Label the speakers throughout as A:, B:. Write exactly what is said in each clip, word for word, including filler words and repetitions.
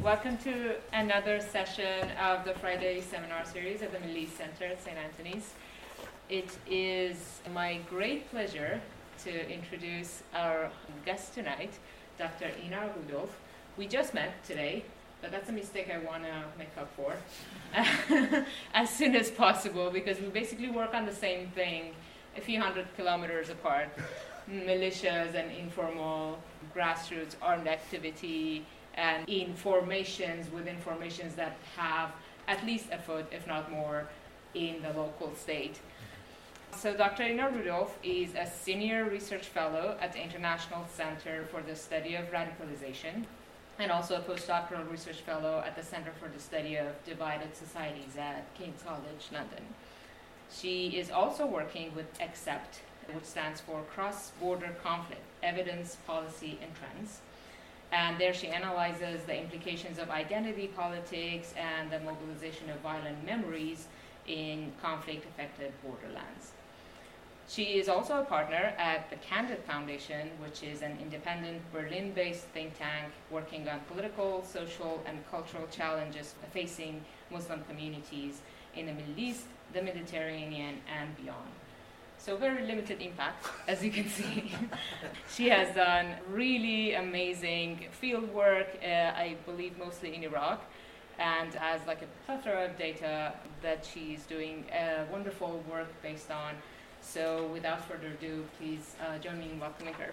A: Welcome to another session of the Friday seminar series at the Middle East Center at Saint Anthony's. It is my great pleasure to introduce our guest tonight, Doctor Einar Rudolph. We just met today, but that's a mistake I want to make up for as soon as possible, because we basically work on the same thing a few hundred kilometers apart. Militias and informal grassroots armed activity and in formations within formations that have at least a foot, if not more, in the local state. So Doctor Einar Rudolph is a senior research fellow at the International Center for the Study of Radicalization and also a postdoctoral research fellow at the Center for the Study of Divided Societies at King's College, London. She is also working with ACCEPT, which stands for Cross-Border Conflict, Evidence, Policy, and Trends. And there she analyzes the implications of identity politics and the mobilization of violent memories in conflict-affected borderlands. She is also a partner at the Candid Foundation, which is an independent Berlin-based think tank working on political, social, and cultural challenges facing Muslim communities in the Middle East, the Mediterranean, and beyond. So very limited impact, as you can see. She has done really amazing field work, uh, I believe mostly in Iraq, and has like a plethora of data that she's doing uh, wonderful work based on. So without further ado, please uh, join me in welcoming her.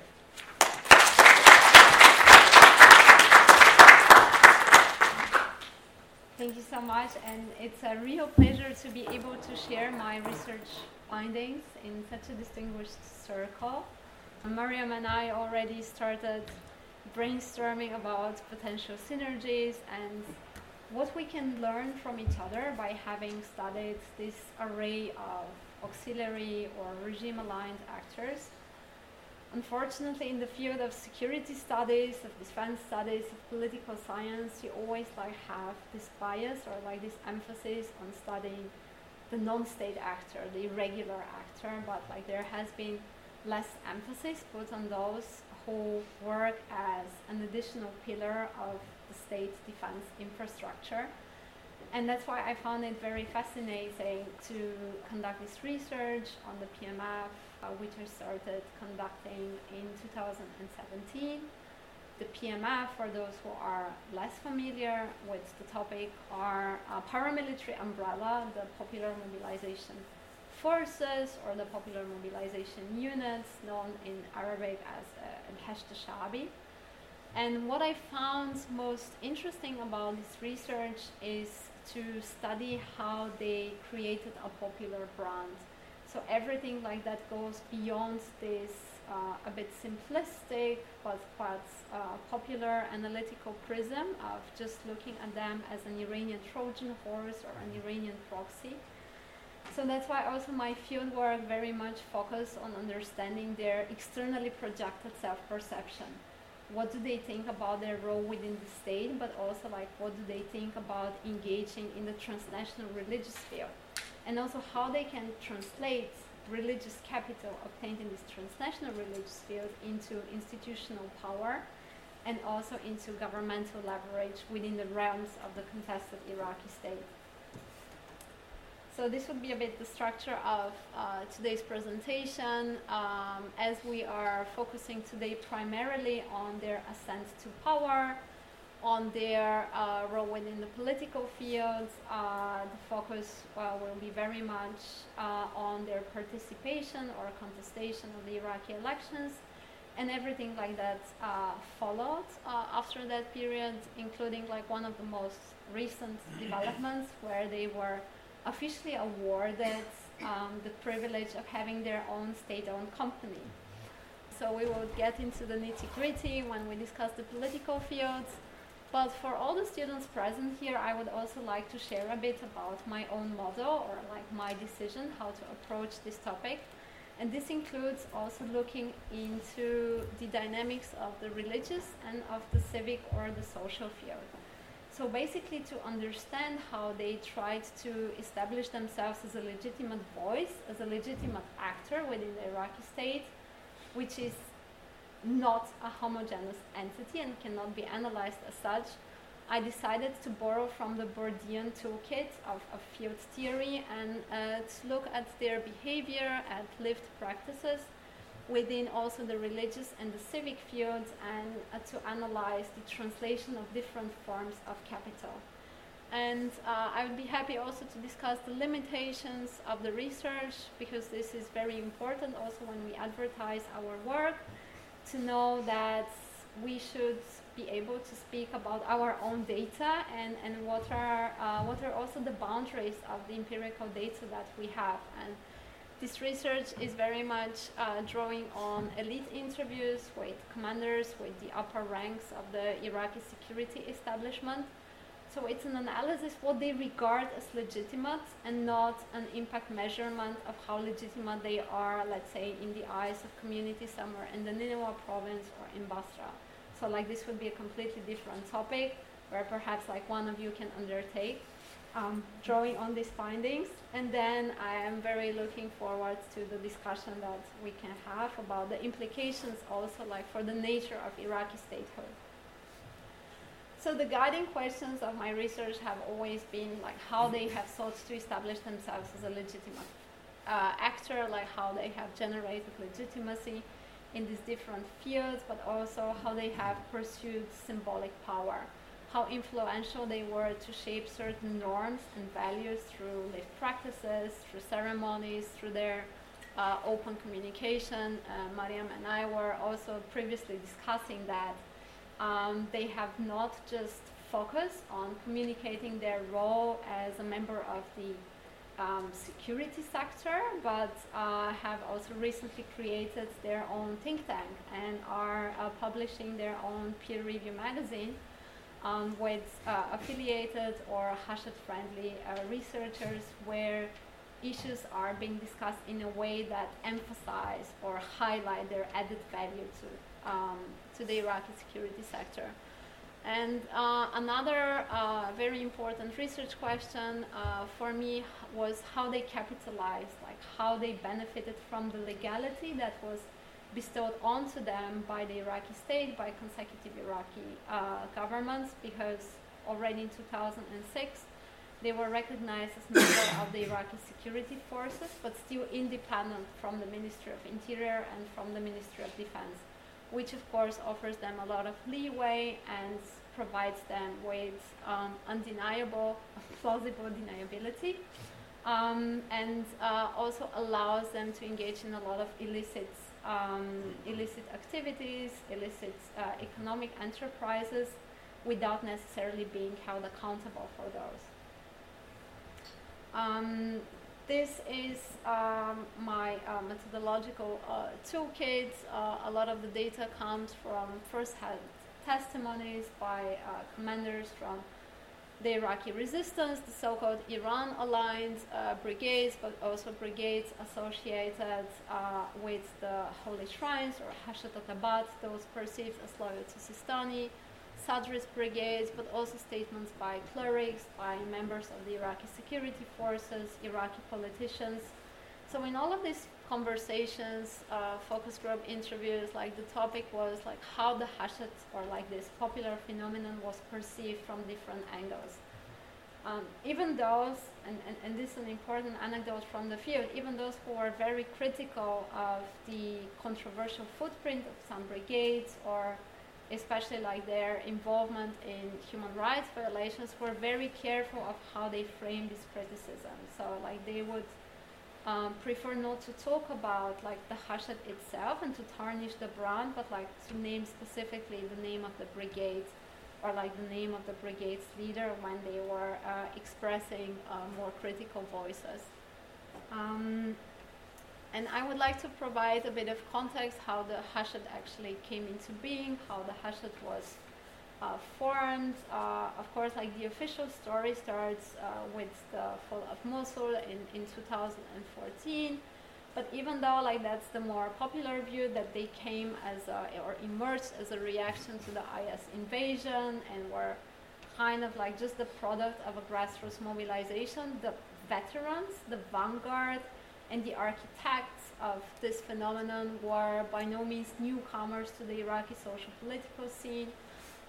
B: Thank you so much, and it's a real pleasure to be able to share my research findings in such a distinguished circle. Mariam and I already started brainstorming about potential synergies and what we can learn from each other by having studied this array of auxiliary or regime-aligned actors. Unfortunately, in the field of security studies, of defense studies, of political science, you always like have this bias or like this emphasis on studying the non-state actor, the irregular actor, but like there has been less emphasis put on those who work as an additional pillar of the state defense infrastructure. And that's why I found it very fascinating to conduct this research on the P M F, uh, which I started conducting in two thousand seventeen. The P M F, for those who are less familiar with the topic, are a paramilitary umbrella, the Popular Mobilization Forces or the Popular Mobilization Units, known in Arabic as uh, Al-Hashd al-Sha'bi. And what I found most interesting about this research is to study how they created a popular brand. So everything like that goes beyond this uh, a bit simplistic but quite uh, popular analytical prism of just looking at them as an Iranian Trojan horse or an Iranian proxy. So that's why also my field work very much focused on understanding their externally projected self-perception. What do they think about their role within the state, but also like what do they think about engaging in the transnational religious field, and also how they can translate religious capital obtained in this transnational religious field into institutional power and also into governmental leverage within the realms of the contested Iraqi state. So this would be a bit the structure of uh, today's presentation, um, as we are focusing today primarily on their ascent to power, on their uh, role within the political field. Uh, the focus uh, will be very much uh, on their participation or contestation of the Iraqi elections and everything like that uh, followed uh, after that period, including like one of the most recent developments where they were officially awarded um, the privilege of having their own state-owned company. So we will get into the nitty-gritty when we discuss the political fields. But for all the students present here, I would also like to share a bit about my own model or like my decision how to approach this topic. And this includes also looking into the dynamics of the religious and of the civic or the social field. So basically to understand how they tried to establish themselves as a legitimate voice, as a legitimate actor within the Iraqi state, which is not a homogeneous entity and cannot be analyzed as such, I decided to borrow from the Bourdieu toolkit of, of field theory and uh, to look at their behavior, at lived practices within also the religious and the civic fields, and uh, to analyze the translation of different forms of capital. And uh, I would be happy also to discuss the limitations of the research, because this is very important also when we advertise our work, to know that we should be able to speak about our own data and, and what are uh, what are also the boundaries of the empirical data that we have. And this research is very much uh, drawing on elite interviews with commanders, with the upper ranks of the Iraqi security establishment. So it's an analysis what they regard as legitimate, and not an impact measurement of how legitimate they are, let's say, in the eyes of community somewhere in the Nineveh province or in Basra. So like this would be a completely different topic where perhaps like one of you can undertake um, drawing on these findings. And then I am very looking forward to the discussion that we can have about the implications also like for the nature of Iraqi statehood. So the guiding questions of my research have always been like how they have sought to establish themselves as a legitimate uh, actor, like how they have generated legitimacy in these different fields, but also how they have pursued symbolic power, how influential they were to shape certain norms and values through lived practices, through ceremonies, through their uh, open communication. Uh, Mariam and I were also previously discussing that Um, they have not just focused on communicating their role as a member of the um, security sector, but uh, have also recently created their own think tank and are uh, publishing their own peer review magazine um, with uh, affiliated or Hachette-friendly uh, researchers, where issues are being discussed in a way that emphasize or highlight their added value to Um, to the Iraqi security sector. And uh, another uh, very important research question uh, for me was how they capitalized, like how they benefited from the legality that was bestowed onto them by the Iraqi state, by consecutive Iraqi uh, governments, because already in two thousand six they were recognized as member of the Iraqi security forces, but still independent from the Ministry of Interior and from the Ministry of Defense, which of course offers them a lot of leeway and provides them with um, undeniable, plausible deniability, um, and uh, also allows them to engage in a lot of illicit, um, illicit activities, illicit uh, economic enterprises, without necessarily being held accountable for those. Um, This is um, my uh, methodological uh, toolkit. Uh, a lot of the data comes from first-hand testimonies by uh, commanders from the Iraqi resistance, the so-called Iran-aligned uh, brigades, but also brigades associated uh, with the holy shrines or Hashtat-Tabat, those perceived as loyal to Sistani, Sadrist brigades, but also statements by clerics, by members of the Iraqi security forces, Iraqi politicians. So in all of these conversations, uh, focus group interviews, like the topic was like how the Hachette, or like this popular phenomenon, was perceived from different angles. Um, even those, and, and, and this is an important anecdote from the field, even those who were very critical of the controversial footprint of some brigades, or especially like their involvement in human rights violations, were very careful of how they frame this criticism. So like they would um, prefer not to talk about like the Hachette itself and to tarnish the brand, but like to name specifically the name of the brigade, or like the name of the brigade's leader when they were uh, expressing uh, more critical voices. Um, And I would like to provide a bit of context how the Hachette actually came into being, how the Hachette was uh, formed. Uh, of course, like the official story starts uh, with the fall of Mosul in, in two thousand fourteen. But even though like that's the more popular view, that they came as a, or emerged as a reaction to the I S invasion and were kind of like just the product of a grassroots mobilization, the veterans, the vanguard, and the architects of this phenomenon were by no means newcomers to the Iraqi social political scene.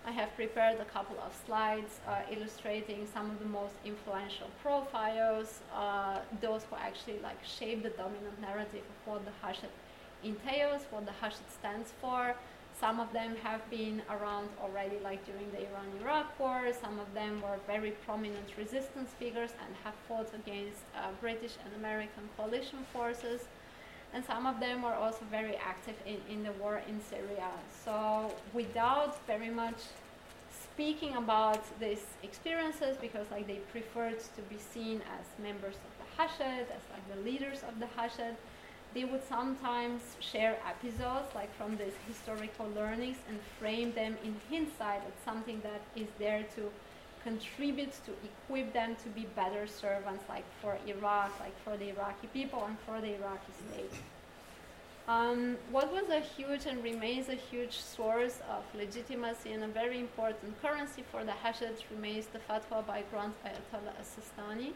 B: I have prepared a couple of slides uh, illustrating some of the most influential profiles, uh, those who actually like shape the dominant narrative of what the Hashd entails, what the Hashd stands for. Some of them have been around already, like during the Iran-Iraq war. Some of them were very prominent resistance figures and have fought against uh, British and American coalition forces. And some of them were also very active in, in the war in Syria. So without very much speaking about these experiences, because like they preferred to be seen as members of the Hashd, as like the leaders of the Hashd, they would sometimes share episodes like from these historical learnings and frame them in hindsight as something that is there to contribute to equip them to be better servants, like for Iraq, like for the Iraqi people and for the Iraqi state. Um, what was a huge and remains a huge source of legitimacy and a very important currency for the Hashd remains the fatwa by Grand Ayatollah As-Sistani.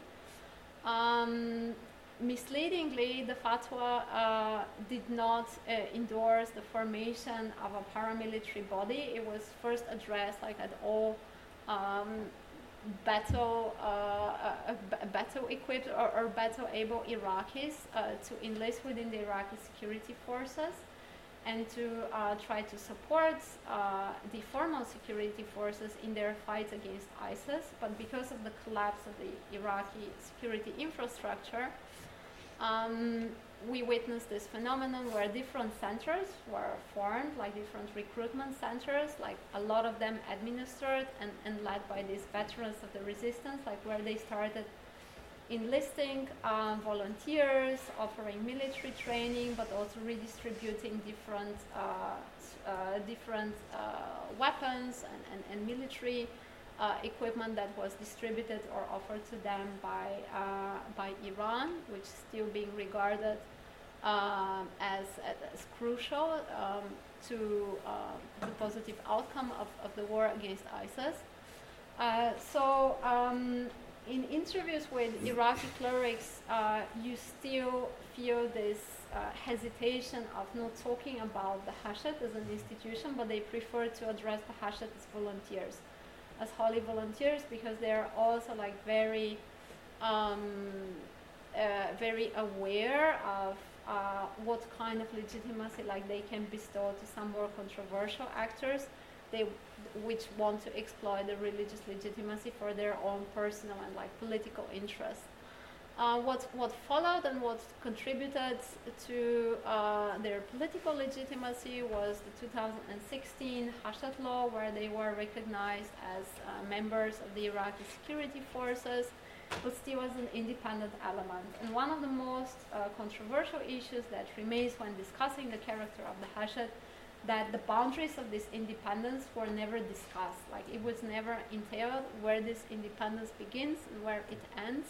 B: Um, misleadingly, the fatwa uh, did not uh, endorse the formation of a paramilitary body. It was first addressed like at all um, battle, uh, uh, battle equipped or, or battle able Iraqis uh, to enlist within the Iraqi security forces and to uh, try to support uh, the formal security forces in their fight against ISIS. But because of the collapse of the Iraqi security infrastructure, um, we witnessed this phenomenon where different centers were formed, like different recruitment centers, like a lot of them administered and, and led by these veterans of the resistance, like where they started enlisting um, volunteers, offering military training, but also redistributing different, uh, uh, different uh, weapons and, and, and military Uh, equipment that was distributed or offered to them by uh, by Iran, which is still being regarded um, as, as crucial um, to uh, the positive outcome of, of the war against ISIS. Uh, so um, in interviews with Iraqi clerics, uh, you still feel this uh, hesitation of not talking about the Hashd as an institution, but they prefer to address the Hashd as volunteers, as holy volunteers, because they're also like very, um, uh, very aware of uh, what kind of legitimacy like they can bestow to some more controversial actors, they which want to exploit the religious legitimacy for their own personal and like political interests. Uh, what, what followed and what contributed to uh, their political legitimacy was the two thousand sixteen Hashd law, where they were recognized as uh, members of the Iraqi security forces, but still as an independent element. And one of the most uh, controversial issues that remains when discussing the character of the Hashd, that the boundaries of this independence were never discussed. Like it was never entailed where this independence begins and where it ends.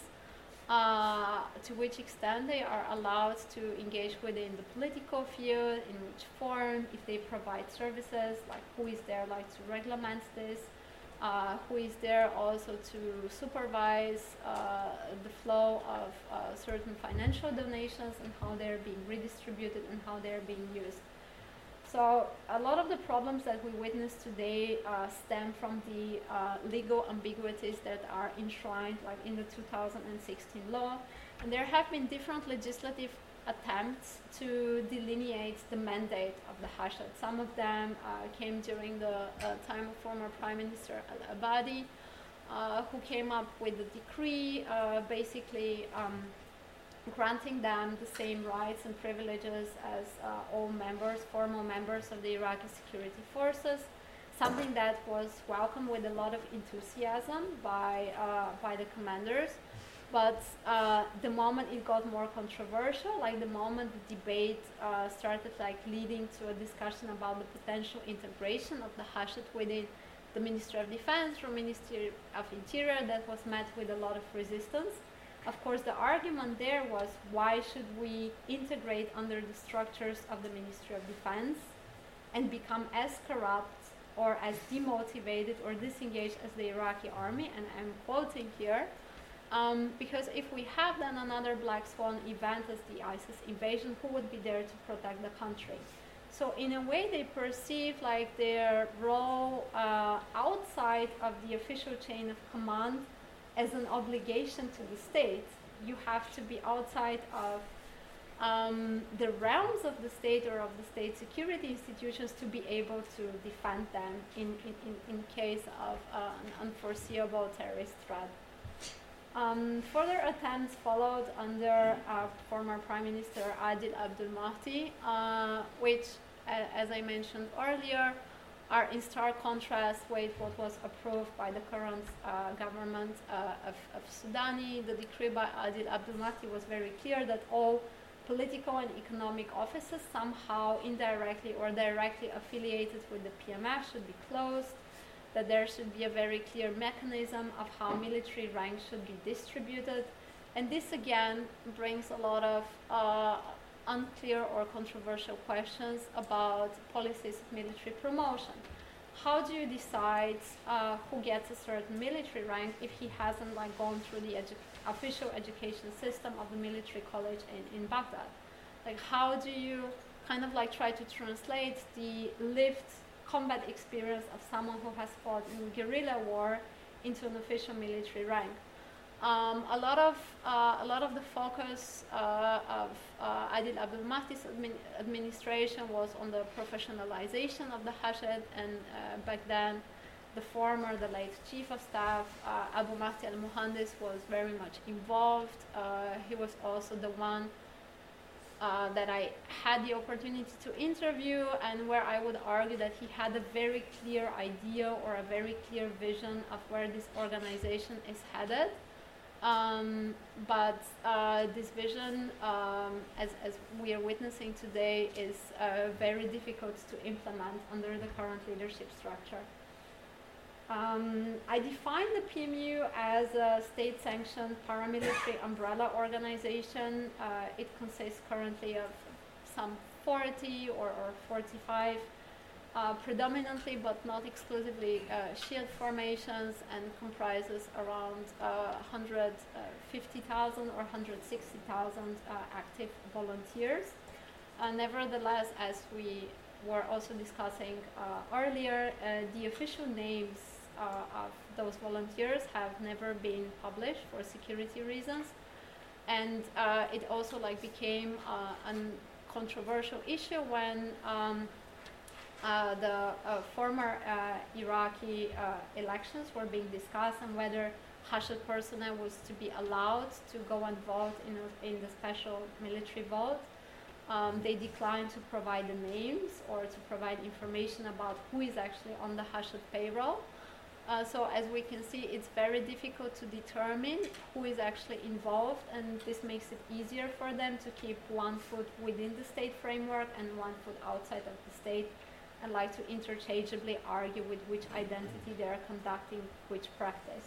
B: Uh, to which extent they are allowed to engage within the political field, in which form, if they provide services, like who is there like to regulate this, uh, who is there also to supervise uh, the flow of uh, certain financial donations and how they're being redistributed and how they're being used. So a lot of the problems that we witness today uh, stem from the uh, legal ambiguities that are enshrined like in the two thousand sixteen law. And there have been different legislative attempts to delineate the mandate of the Hashd. Some of them uh, came during the uh, time of former Prime Minister Al-Abadi, uh, who came up with a decree uh, basically um, granting them the same rights and privileges as uh, all members, formal members of the Iraqi security forces, something that was welcomed with a lot of enthusiasm by, uh, by the commanders. But uh, the moment it got more controversial, like the moment the debate uh, started like leading to a discussion about the potential integration of the Hashd within the Ministry of Defense or Ministry of Interior, that was met with a lot of resistance. Of course, the argument there was, why should we integrate under the structures of the Ministry of Defense and become as corrupt or as demotivated or disengaged as the Iraqi army? And I'm quoting here, um, because if we have then another black swan event as the ISIS invasion, who would be there to protect the country? So in a way, they perceive like their role uh, outside of the official chain of command as an obligation to the state. You have to be outside of um, the realms of the state or of the state security institutions to be able to defend them in, in, in, in case of uh, an unforeseeable terrorist threat. Um, further attempts followed under uh, former Prime Minister Adil Abdul Mahdi, uh, which, uh, as I mentioned earlier, are in stark contrast with what was approved by the current uh, government uh, of, of Sudani. The decree by Adil Abdul Mahdi was very clear that all political and economic offices somehow indirectly or directly affiliated with the P M F should be closed, that there should be a very clear mechanism of how military ranks should be distributed. And this again brings a lot of uh, unclear or controversial questions about policies of military promotion. How do you decide uh, who gets a certain military rank if he hasn't like gone through the edu official education system of the military college in, in Baghdad? Like, how do you kind of like try to translate the lived combat experience of someone who has fought in guerrilla war into an official military rank? Um, a lot of uh, a lot of the focus uh, of uh, Adil Abdul Mahdi's admin administration was on the professionalization of the Hashd, and uh, back then, the former, the late chief of staff, uh, Abu Mahdi al-Muhandis, was very much involved. Uh, he was also the one Uh, that I had the opportunity to interview, and where I would argue that he had a very clear idea or a very clear vision of where this organization is headed. Um, but uh, this vision, um, as, as we are witnessing today, is uh, very difficult to implement under the current leadership structure. Um, I define the P M U as a state-sanctioned paramilitary umbrella organization. Uh, it consists currently of some forty or, or forty-five, uh, predominantly but not exclusively uh, shield formations, and comprises around uh, one hundred fifty thousand or one hundred sixty thousand uh, active volunteers. Uh, nevertheless, as we were also discussing uh, earlier, uh, the official names Uh, of those volunteers have never been published for security reasons, and uh, it also like became uh, a controversial issue when um, uh, the uh, former uh, Iraqi uh, elections were being discussed, and whether Hashd personnel was to be allowed to go and vote in, a, in the special military vote. Um, they declined to provide the names or to provide information about who is actually on the Hashd payroll. Uh, so as we can see, it's very difficult to determine who is actually involved, and this makes it easier for them to keep one foot within the state framework and one foot outside of the state, and like to interchangeably argue with which identity they are conducting which practice.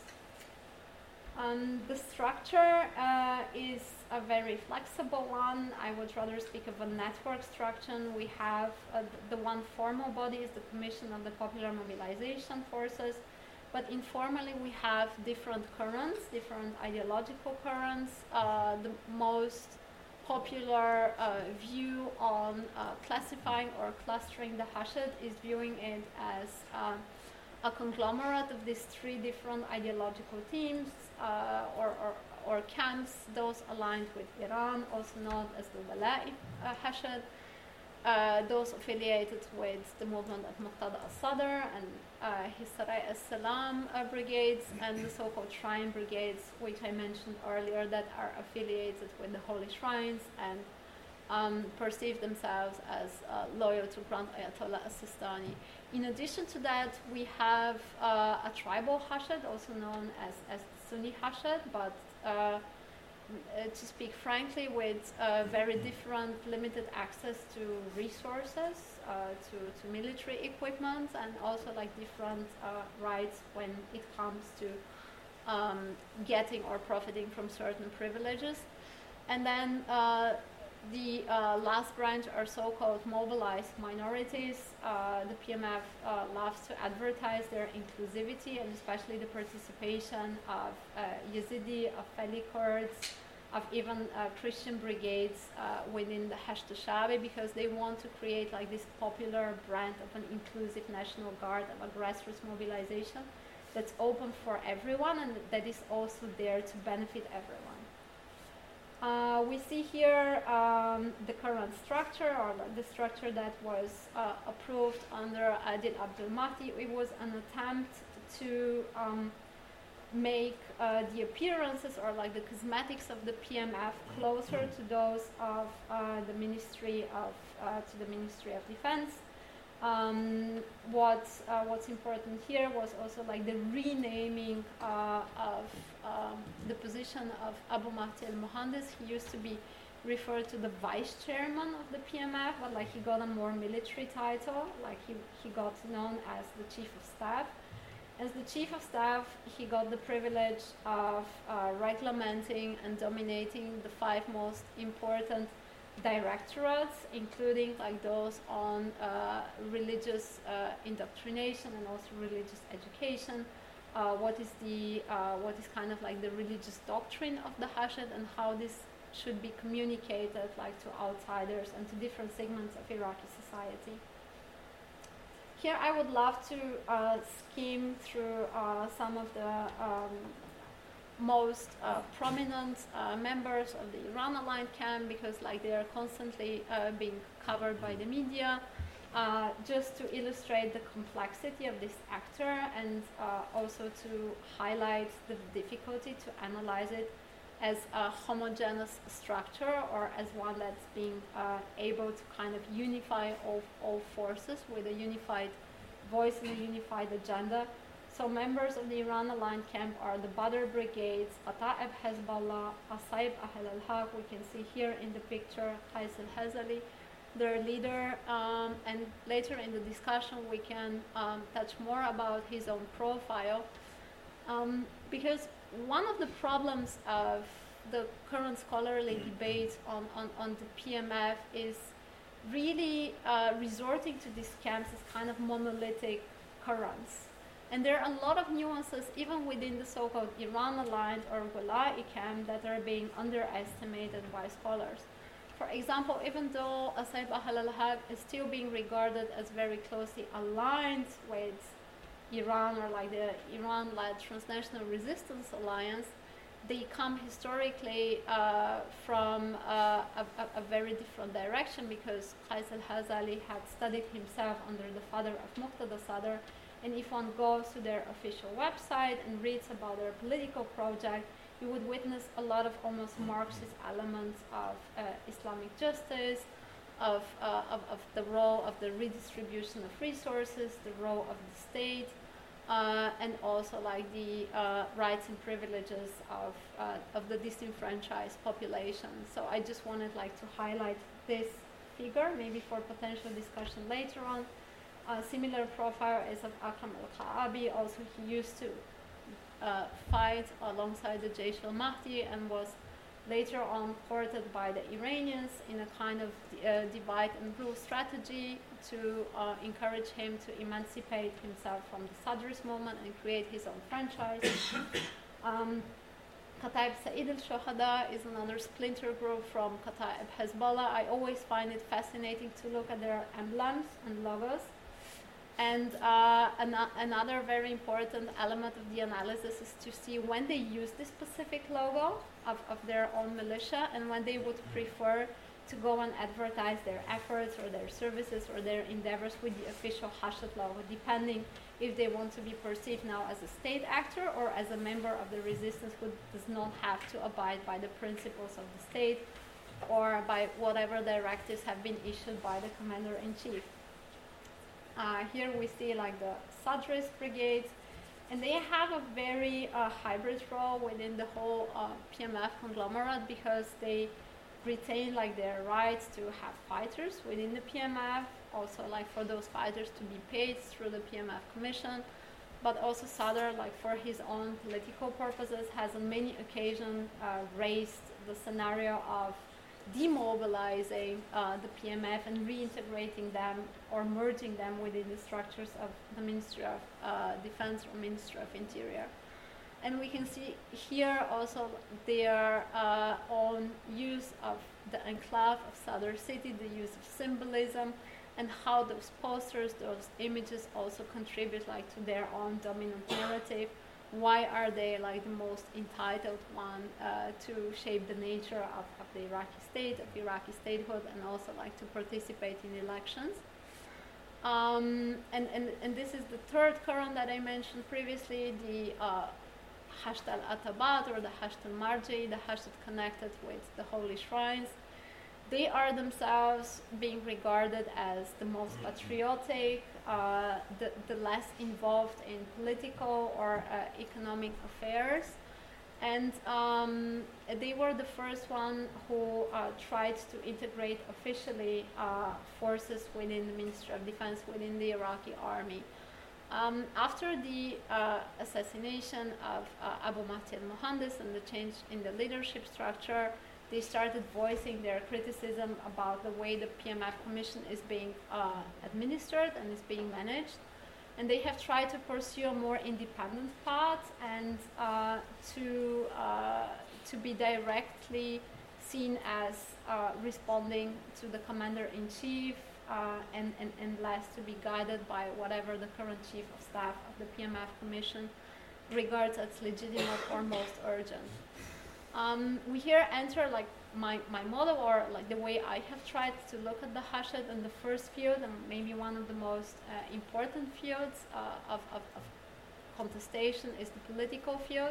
B: Um, the structure uh, is a very flexible one. I would rather speak of a network structure. We have uh, the one formal body is the Commission of the Popular Mobilization Forces, but informally we have different currents, different ideological currents. Uh, the most popular uh, view on uh, classifying or clustering the Hashd is viewing it as uh, a conglomerate of these three different ideological teams uh, or, or, or camps, those aligned with Iran, also known as the Wala'i uh, Hashd, uh, those affiliated with the movement of Muqtada al-Sadr and uh, his Sarai al-Salam uh, brigades, and the so-called shrine brigades, which I mentioned earlier, that are affiliated with the holy shrines and um, perceive themselves as uh, loyal to Grand Ayatollah al-Sistani. In addition to that, we have uh, a tribal Hashd, also known as, as Sunni Hashd, but uh, to speak frankly, with uh, very different limited access to resources, uh, to, to military equipment, and also like different uh, rights when it comes to um, getting or profiting from certain privileges. And then uh, the uh, last branch are so-called mobilized minorities. Uh, the P M F uh, loves to advertise their inclusivity, and especially the participation of uh, Yazidi, of Fali Kurds, of even uh, Christian brigades uh, within the Hashd al-Sha'bi, because they want to create like this popular brand of an inclusive National Guard, of a grassroots mobilization that's open for everyone and that is also there to benefit everyone. Uh, we see here um, the current structure, or the structure that was uh, approved under Adil Abdul Mahdi. It was an attempt to um, make uh, the appearances, or like the cosmetics of the P M F, closer to those of uh, the Ministry of uh, to the Ministry of Defense. Um, what uh, what's important here was also like the renaming uh, of um, the position of Abu Mahdi al-Muhandis. He used to be referred to the vice chairman of the P M F, but like he got a more military title, like he, he got known as the chief of staff. As the chief of staff, he got the privilege of uh, regulating and dominating the five most important directorates, including like those on uh, religious uh, indoctrination and also religious education. Uh, what is the uh, what is kind of like the religious doctrine of the Hashd, and how this should be communicated like to outsiders and to different segments of Iraqi society. Here I would love to uh, skim through uh, some of the um, most uh, prominent uh, members of the Iran-aligned camp, because like they are constantly uh, being covered by the media, uh, just to illustrate the complexity of this actor, and uh, also to highlight the difficulty to analyze it as a homogeneous structure, or as one that's being uh, able to kind of unify all, all forces with a unified voice and a unified agenda. So members of the Iran-aligned camp are the Badr brigades, Qata'ib Hezbollah, Asaib Ahl al-Haq, we can see here in the picture Qais al-Hazali, their leader, um, and later in the discussion we can um, touch more about his own profile. Um, because one of the problems of the current scholarly debate on, on, on the P M F is really uh, resorting to these camps as kind of monolithic currents. And there are a lot of nuances even within the so-called Iran-aligned or Wala'i camp that are being underestimated by scholars. For example, even though Asaib Ahl al-Haq is still being regarded as very closely aligned with Iran, or like the Iran-led Transnational Resistance Alliance, they come historically uh, from uh, a, a, a very different direction, because Qais al-Hazali had studied himself under the father of Muqtada Sadr, and if one goes to their official website and reads about their political project, you would witness a lot of almost Marxist elements of uh, Islamic justice, of, uh, of, of the role of the redistribution of resources, the role of the state, uh, and also like the uh, rights and privileges of, uh, of the disenfranchised population. So I just wanted like to highlight this figure, maybe for potential discussion later on. A similar profile is of Akram al-Qa'abi. Also, he used to uh, fight alongside the Jaysh al-Mahdi and was later on courted by the Iranians in a kind of uh, divide and rule strategy to uh, encourage him to emancipate himself from the Sadrist movement and create his own franchise. um, Qata'ib Sa'id al-Shuhada is another splinter group from Qata'ib Hezbollah. I always find it fascinating to look at their emblems and logos. And uh, an another very important element of the analysis is to see when they use this specific logo of, of their own militia, and when they would prefer to go and advertise their efforts or their services or their endeavors with the official Hashd logo, depending if they want to be perceived now as a state actor or as a member of the resistance who does not have to abide by the principles of the state or by whatever directives have been issued by the commander-in-chief. Uh, here we see like the Sadrist brigades, and they have a very uh, hybrid role within the whole uh, P M F conglomerate, because they retain like their rights to have fighters within the P M F, also like for those fighters to be paid through the P M F commission, but also Sadr, like for his own political purposes, has on many occasions uh, raised the scenario of demobilizing uh, the P M F and reintegrating them or merging them within the structures of the Ministry of uh, Defense or Ministry of Interior. and we can see here also their uh, own use of the enclave of Sadr City, the use of symbolism, and how those posters, those images also contribute like to their own dominant narrative. Why are they like the most entitled one uh, to shape the nature of, of the Iraqi state, of Iraqi statehood, and also like to participate in elections. Um, and, and, and this is the third current that I mentioned previously, the uh, Hasht al-Atabat or the Hasht al-Marji, the Hasht connected with the holy shrines. They are themselves being regarded as the most patriotic, uh, the, the less involved in political or uh, economic affairs. And um, they were the first one who uh, tried to integrate officially uh, forces within the Ministry of Defense, within the Iraqi army. Um, after the uh, assassination of uh, Abu Mahdi al-Muhandis and the change in the leadership structure, they started voicing their criticism about the way the P M F Commission is being uh, administered and is being managed. And they have tried to pursue a more independent path and uh, to, uh, to be directly seen as uh, responding to the commander-in-chief uh, and, and, and less to be guided by whatever the current chief of staff of the P M F Commission regards as legitimate or most urgent. Um, we here enter like my, my model, or like the way I have tried to look at the Hasht, and the first field, and maybe one of the most uh, important fields uh, of, of, of contestation, is the political field.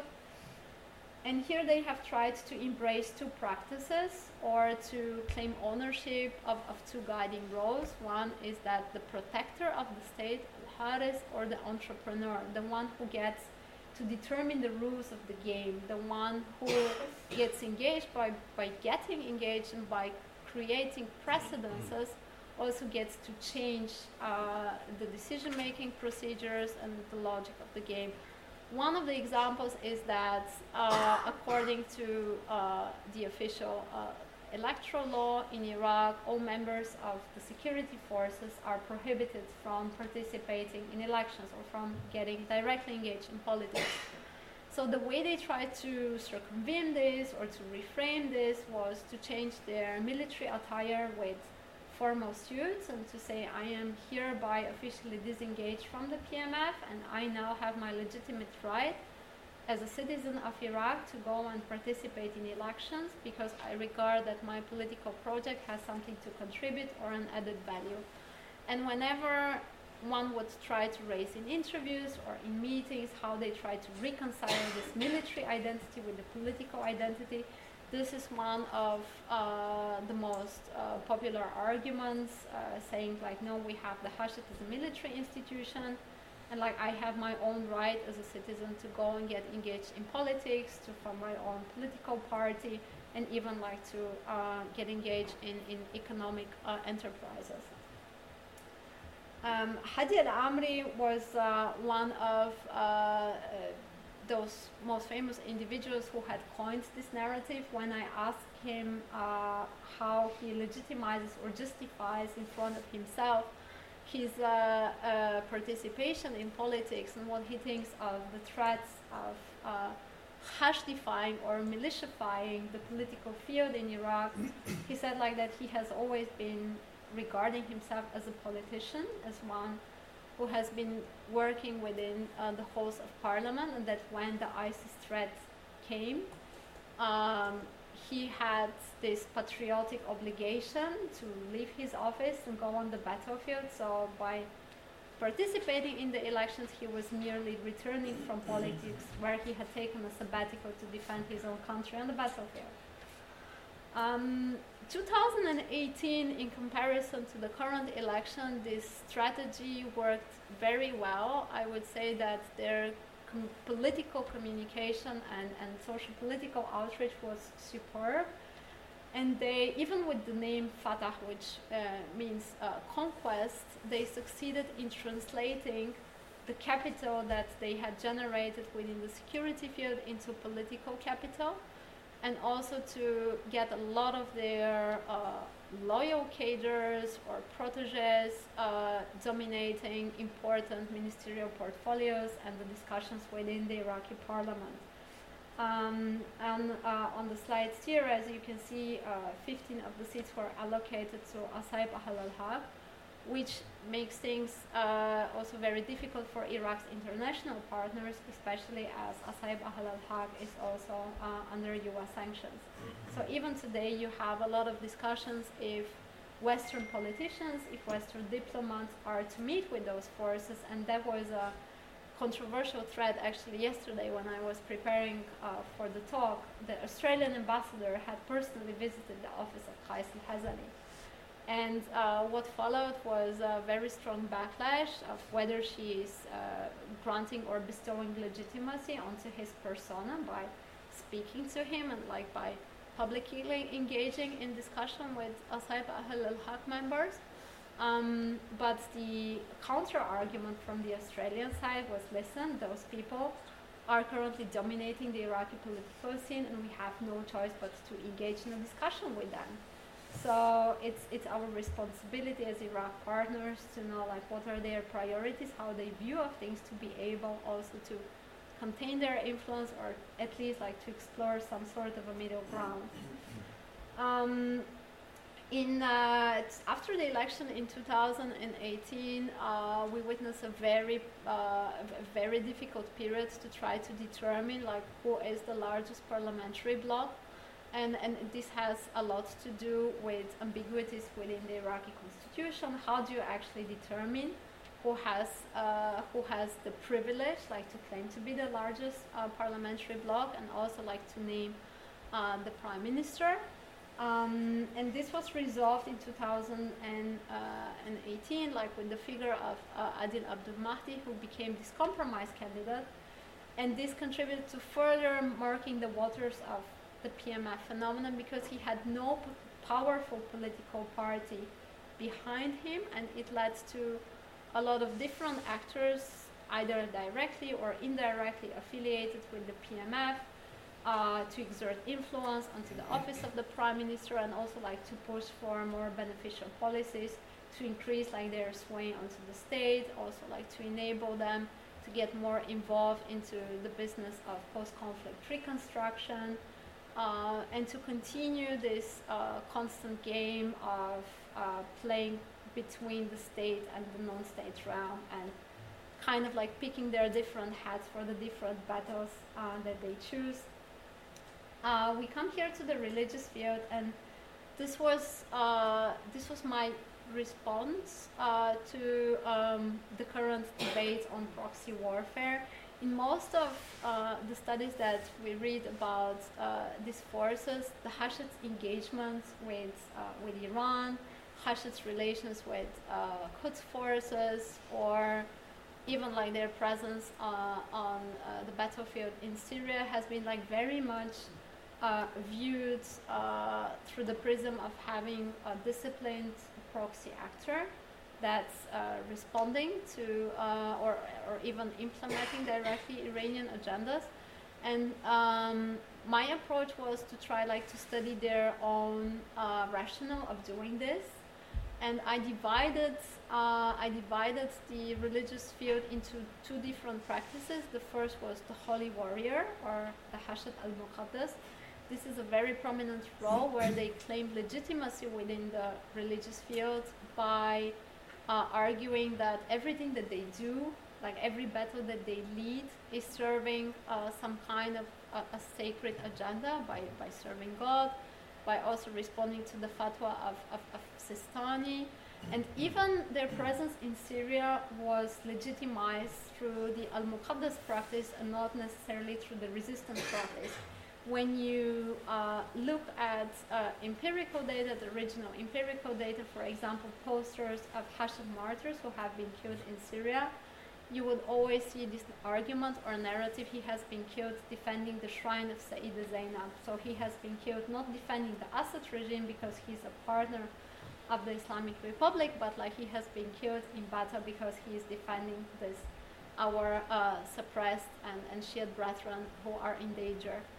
B: And here they have tried to embrace two practices, or to claim ownership of, of two guiding roles. One is that the protector of the state, al-Haris, or the entrepreneur, the one who gets to determine the rules of the game, the one who gets engaged by, by getting engaged and by creating precedences, also gets to change uh, the decision-making procedures and the logic of the game. One of the examples is that uh, according to uh, the official uh, electoral law in Iraq, all members of the security forces are prohibited from participating in elections or from getting directly engaged in politics. So the way they tried to circumvent this or to reframe this was to change their military attire with formal suits and to say, I am hereby officially disengaged from the P M F, and I now have my legitimate right as a citizen of Iraq to go and participate in elections, because I regard that my political project has something to contribute or an added value. And whenever one would try to raise in interviews or in meetings how they try to reconcile this military identity with the political identity, this is one of uh, the most uh, popular arguments, uh, saying like, no, we have the Hasht as a military institution, and like I have my own right as a citizen to go and get engaged in politics, to form my own political party, and even like to uh, get engaged in, in economic uh, enterprises. Um, Hadi al-Amri was uh, one of uh, uh, those most famous individuals who had coined this narrative. When I asked him uh, how he legitimizes or justifies in front of himself his uh, uh, participation in politics and what he thinks of the threats of uh, Hashtifying or militiafying the political field in Iraq, he said like that he has always been regarding himself as a politician, as one who has been working within uh, the halls of parliament, and that when the ISIS threat came, um, he had this patriotic obligation to leave his office and go on the battlefield. So by participating in the elections, he was merely returning from politics, where he had taken a sabbatical to defend his own country on the battlefield. Um, two thousand eighteen, in comparison to the current election, this strategy worked very well. I would say that their com political communication and, and social political outreach was superb. And they, even with the name Fatah, which uh, means uh, conquest, they succeeded in translating the capital that they had generated within the security field into political capital. and also to get a lot of their uh, loyal cadres or proteges uh, dominating important ministerial portfolios and the discussions within the Iraqi parliament. Um, and uh, on the slides here, as you can see, uh, fifteen of the seats were allocated to Asaib Ahl al-Haq, which makes things uh, also very difficult for Iraq's international partners, especially as Asaib Ahl al-Haq is also uh, under U S sanctions. So even today you have a lot of discussions if Western politicians, if Western diplomats are to meet with those forces, and that was a controversial thread actually yesterday when I was preparing uh, for the talk. The Australian ambassador had personally visited the office of Qais al-Hazali. And uh, what followed was a very strong backlash of whether she is uh, granting or bestowing legitimacy onto his persona by speaking to him and like by publicly engaging in discussion with Asaib Ahl al-Haq members. Um, but the counter argument from the Australian side was, listen, those people are currently dominating the Iraqi political scene and we have no choice but to engage in a discussion with them. So it's it's our responsibility as Iraq partners to know like what are their priorities, how they view of things, to be able also to contain their influence or at least like to explore some sort of a middle ground. Um, in uh, after the election in two thousand eighteen, uh, we witnessed a very uh, a very difficult period to try to determine like who is the largest parliamentary bloc. And, and this has a lot to do with ambiguities within the Iraqi constitution. How do you actually determine who has uh, who has the privilege, like to claim to be the largest uh, parliamentary bloc, and also like to name uh, the prime minister? Um, and this was resolved in two thousand eighteen, like with the figure of uh, Adil Abdul Mahdi, who became this compromise candidate, and this contributed to further murking the waters of the P M F phenomenon because he had no p- powerful political party behind him, and it led to a lot of different actors, either directly or indirectly affiliated with the P M F, uh, to exert influence onto the office of the prime minister, and also like to push for more beneficial policies to increase like their sway onto the state, also like to enable them to get more involved into the business of post-conflict reconstruction. Uh, and to continue this uh, constant game of uh, playing between the state and the non-state realm and kind of like picking their different hats for the different battles uh, that they choose. Uh, we come here to the religious field, and this was uh, this was my response uh, to um, the current debate on proxy warfare. In most of uh, the studies that we read about uh, these forces, the Hashid's engagements with uh, with Iran, Hashid's relations with uh, Quds forces, or even like their presence uh, on uh, the battlefield in Syria has been like very much uh, viewed uh, through the prism of having a disciplined proxy actor that's uh, responding to uh, or, or even implementing directly Iranian agendas. And um, my approach was to try like to study their own uh, rationale of doing this. And I divided, uh, I divided the religious field into two different practices. The first was the holy warrior, or the Hashid al-Muqaddas. This is a very prominent role where they claim legitimacy within the religious field by Uh, arguing that everything that they do, like every battle that they lead, is serving uh, some kind of a, a sacred agenda by, by serving God, by also responding to the fatwa of, of, of Sistani. And even their presence in Syria was legitimized through the Al-Muqaddas practice and not necessarily through the resistance practice. When you uh, look at uh, empirical data, the original empirical data, for example, posters of Hashid martyrs who have been killed in Syria, you would always see this argument or narrative: he has been killed defending the shrine of Sayyida Zainab. So he has been killed not defending the Assad regime because he's a partner of the Islamic Republic, but like he has been killed in battle because he is defending this, our uh, suppressed and, and Shiite brethren who are in danger.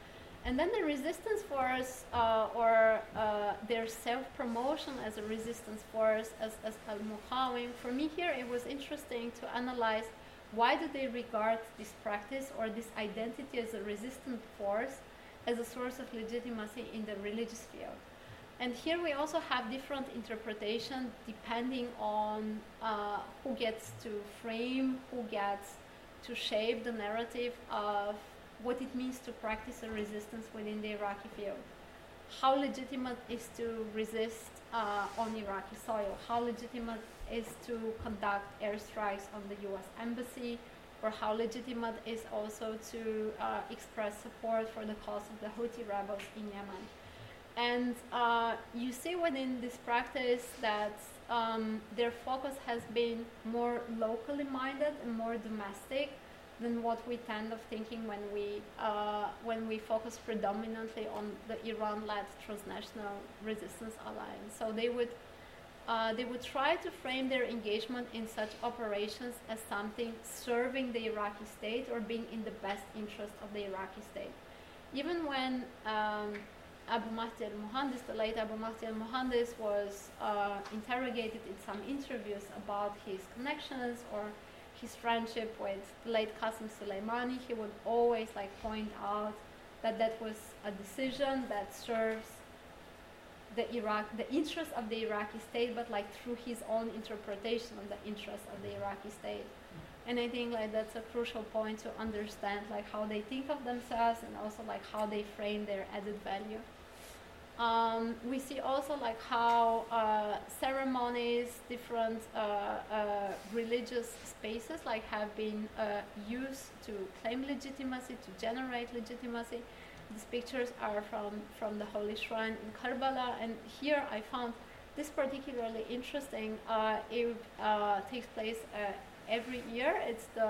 B: And then the resistance force, uh, or uh, their self-promotion as a resistance force, as, as al-Muqawim, for me here it was interesting to analyze why do they regard this practice or this identity as a resistant force as a source of legitimacy in the religious field. And here we also have different interpretation depending on uh, who gets to frame, who gets to shape the narrative of what it means to practice a resistance within the Iraqi field. How legitimate is to resist uh, on Iraqi soil? How legitimate is to conduct airstrikes on the U S embassy? Or how legitimate is also to uh, express support for the cause of the Houthi rebels in Yemen? And uh, you see within this practice that um, their focus has been more locally minded and more domestic than what we tend of thinking when we uh, when we focus predominantly on the Iran-led transnational resistance alliance. So they would uh, they would try to frame their engagement in such operations as something serving the Iraqi state or being in the best interest of the Iraqi state. Even when um, Abu Mahdi al-Muhandis, the late Abu Mahdi al-Muhandis, was uh, interrogated in some interviews about his connections or his friendship with the late Qasem Soleimani, he would always like point out that that was a decision that serves the Iraq, the interest of the Iraqi state, but like through his own interpretation of the interest of the Iraqi state. And I think like that's a crucial point to understand like how they think of themselves and also like how they frame their added value. Um, we see also like how uh, ceremonies, different uh, uh, religious spaces like have been uh, used to claim legitimacy, to generate legitimacy. These pictures are from, from the Holy Shrine in Karbala, and here I found this particularly interesting. Uh, it uh, takes place uh, every year. It's the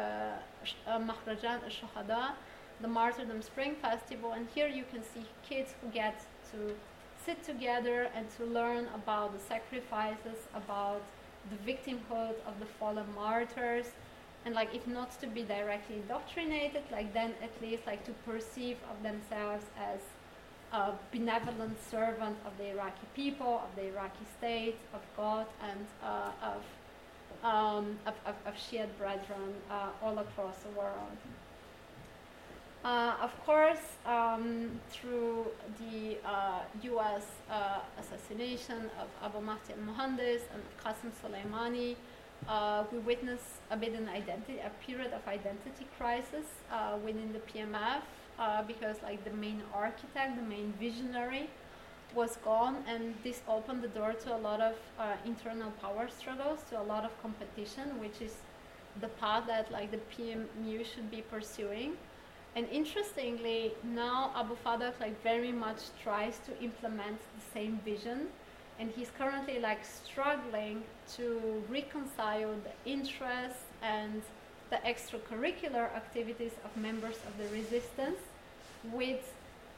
B: uh, Mahrajan al-Shuhada, the Martyrdom Spring Festival, and here you can see kids who get to sit together and to learn about the sacrifices, about the victimhood of the fallen martyrs, and like if not to be directly indoctrinated, like then at least like to perceive of themselves as a benevolent servant of the Iraqi people, of the Iraqi state, of God, and uh, of, um, of, of, of Shiite brethren uh, all across the world. Uh, of course, um, through the uh, U S uh, assassination of Abu Mahdi al-Muhandis and Qasem Soleimani, uh, we witnessed a bit an identity, a period of identity crisis uh, within the P M F uh, because, like, the main architect, the main visionary, was gone, and this opened the door to a lot of uh, internal power struggles, to a lot of competition, which is the path that, like, the P M U should be pursuing. And interestingly, now Abu Fadak like very much tries to implement the same vision, and he's currently like struggling to reconcile the interests and the extracurricular activities of members of the resistance with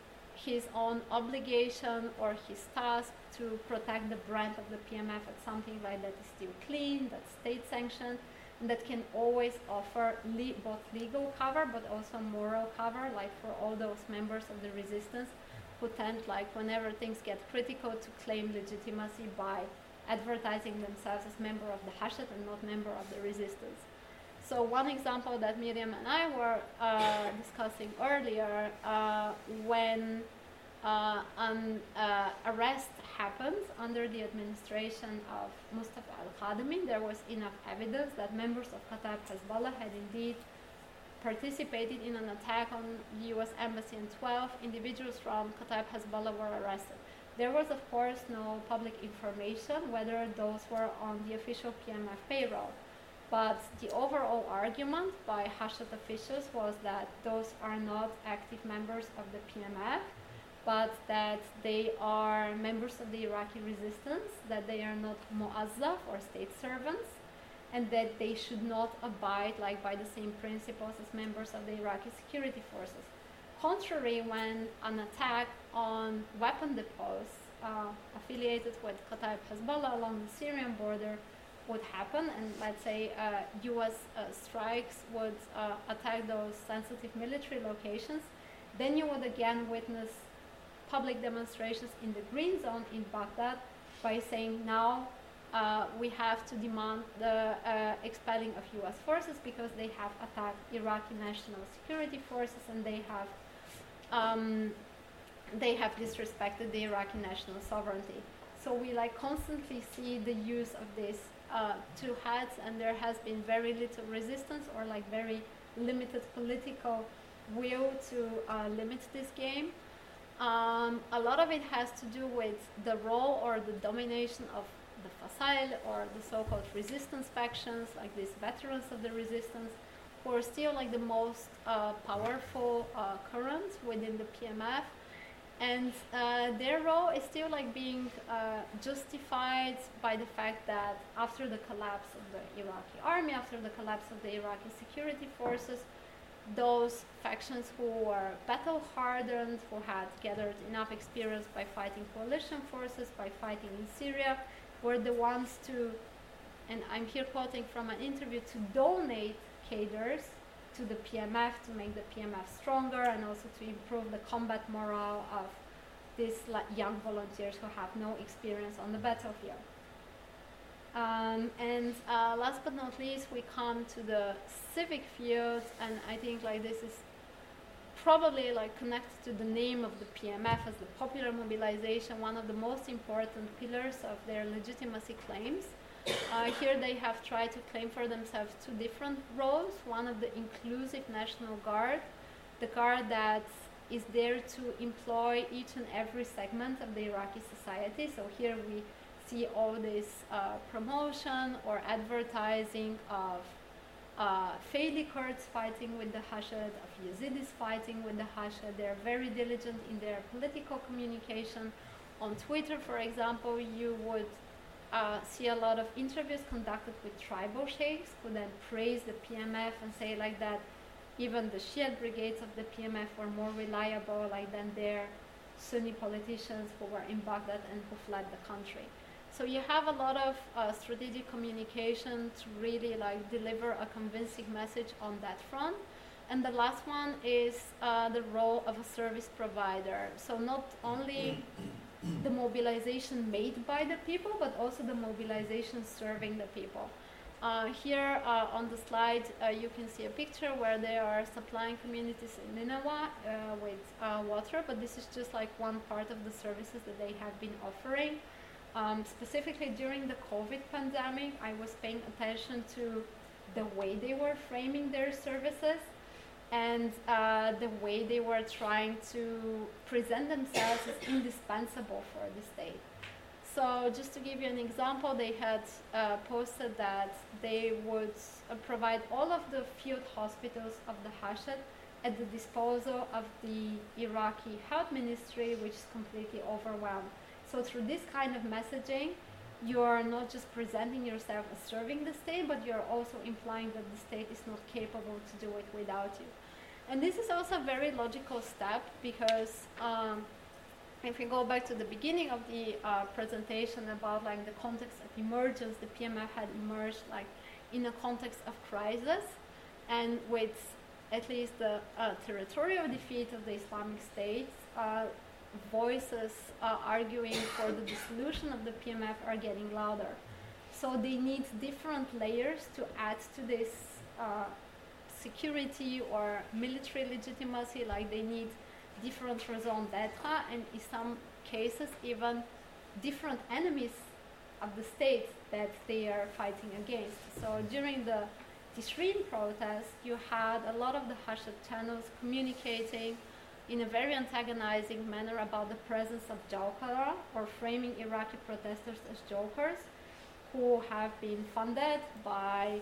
B: his own obligation or his task to protect the brand of the P M F as something like that is still clean, that's state sanctioned, and that can always offer le both legal cover but also moral cover, like for all those members of the resistance who tend, like whenever things get critical, to claim legitimacy by advertising themselves as member of the Hashd and not member of the resistance. So one example that Miriam and I were uh, discussing earlier, uh, when uh, an uh, arrest happened under the administration of Mustafa al-Kadhimi, there was enough evidence that members of Kataib Hezbollah had indeed participated in an attack on the U S embassy, and twelve individuals from Kataib Hezbollah were arrested. There was, of course, no public information whether those were on the official P M F payroll. But the overall argument by Hashd officials was that those are not active members of the P M F, but that they are members of the Iraqi resistance, that they are not mu'azzaf or state servants, and that they should not abide like by the same principles as members of the Iraqi security forces. Contrary, when an attack on weapon depots uh, affiliated with Kataib Hezbollah along the Syrian border would happen, and let's say uh, U S uh, strikes would uh, attack those sensitive military locations, Then you would again witness public demonstrations in the green zone in Baghdad by saying now uh, we have to demand the uh, expelling of U S forces because they have attacked Iraqi national security forces and they have um, they have disrespected the Iraqi national sovereignty. So we like constantly see the use of these uh, two hats, and there has been very little resistance or like very limited political will to uh, limit this game. Um, a lot of it has to do with the role or the domination of the Fasail or the so-called resistance factions, like these veterans of the resistance, who are still like the most uh, powerful uh, current within the P M F. And uh, their role is still like being uh, justified by the fact that after the collapse of the Iraqi army, after the collapse of the Iraqi security forces, those factions who were battle hardened, who had gathered enough experience by fighting coalition forces, by fighting in Syria, were the ones to, and I'm here quoting from an interview, to donate cadres to the P M F to make the P M F stronger and also to improve the combat morale of these young volunteers who have no experience on the battlefield. Um, and uh, last but not least, we come to the civic field, and I think like this is probably like connected to the name of the P M F as the popular mobilization, one of the most important pillars of their legitimacy claims. Uh, here they have tried to claim for themselves two different roles. One of the inclusive National Guard, the guard that is there to employ each and every segment of the Iraqi society. So here we see all this uh, promotion or advertising of uh, Faili Kurds fighting with the Hashad, of Yazidis fighting with the Hashad. They're very diligent in their political communication. On Twitter, for example, you would uh, see a lot of interviews conducted with tribal sheikhs who then praise the P M F and say like that even the Shia brigades of the P M F were more reliable like than their Sunni politicians who were in Baghdad and who fled the country. So you have a lot of uh, strategic communication to really like deliver a convincing message on that front. And the last one is uh, the role of a service provider. So not only the mobilization made by the people, but also the mobilization serving the people. Uh, here uh, on the slide, uh, you can see a picture where they are supplying communities in Nineveh uh, with uh, water, but this is just like one part of the services that they have been offering. Um, specifically during the COVID pandemic, I was paying attention to the way they were framing their services and uh, the way they were trying to present themselves as indispensable for the state. So just to give you an example, they had uh, posted that they would uh, provide all of the field hospitals of the Hashad at the disposal of the Iraqi Health Ministry, which is completely overwhelmed. So through this kind of messaging, you're not just presenting yourself as serving the state, but you're also implying that the state is not capable to do it without you. And this is also a very logical step because um, if we go back to the beginning of the uh, presentation about like the context of emergence, the P M F had emerged like in a context of crisis, and with at least the uh, territorial defeat of the Islamic State, uh, voices uh, arguing for the dissolution of the P M F are getting louder. So they need different layers to add to this uh, security or military legitimacy, like they need different raison d'etre, and in some cases even different enemies of the state that they are fighting against. So during the Tishreen protest, you had a lot of the Hashad channels communicating in a very antagonizing manner about the presence of Jawkara, or framing Iraqi protesters as jokers who have been funded by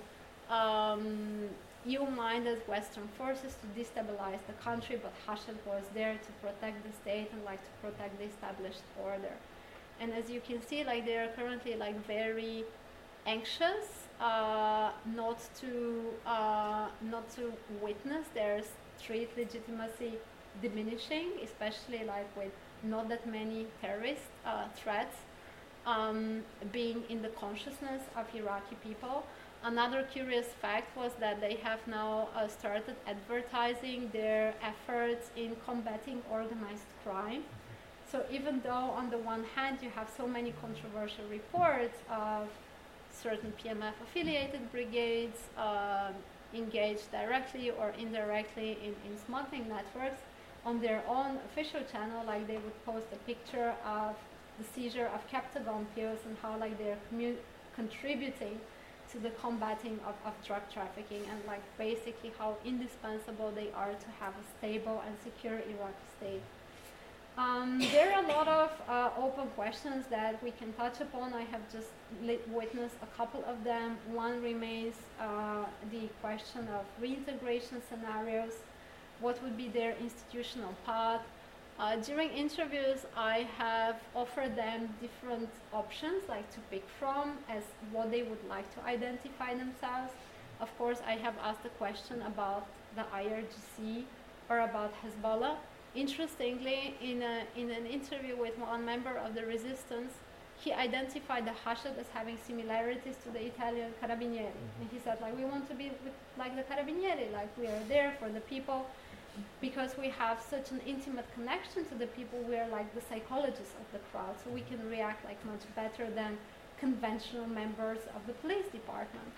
B: um, ill-minded Western forces to destabilize the country, but Hashad was there to protect the state and like to protect the established order. And as you can see, like they are currently like very anxious uh, not to uh, not to witness their street legitimacy diminishing, especially like with not that many terrorist uh, threats um, being in the consciousness of Iraqi people. another curious fact was that they have now uh, started advertising their efforts in combating organized crime. So even though on the one hand you have so many controversial reports of certain P M F affiliated brigades uh, engaged directly or indirectly in, in smuggling networks, on their own official channel, like they would post a picture of the seizure of Captagon pills and how like they're commu- contributing to the combating of, of drug trafficking, and like basically how indispensable they are to have a stable and secure Iraqi state. Um, there are a lot of uh, open questions that we can touch upon. I have just li- witnessed a couple of them. One remains uh, the question of reintegration scenarios. What would be their institutional path? Uh, during interviews, I have offered them different options, like to pick from as what they would like to identify themselves. Of course, I have asked a question about the I R G C or about Hezbollah. Interestingly, in, a, in an interview with one member of the resistance, he identified the Hashd as having similarities to the Italian Carabinieri. And he said, like, we want to be with, like the Carabinieri, like we are there for the people. Because we have such an intimate connection to the people, we are like the psychologists of the crowd, so we can react like much better than conventional members of the police department.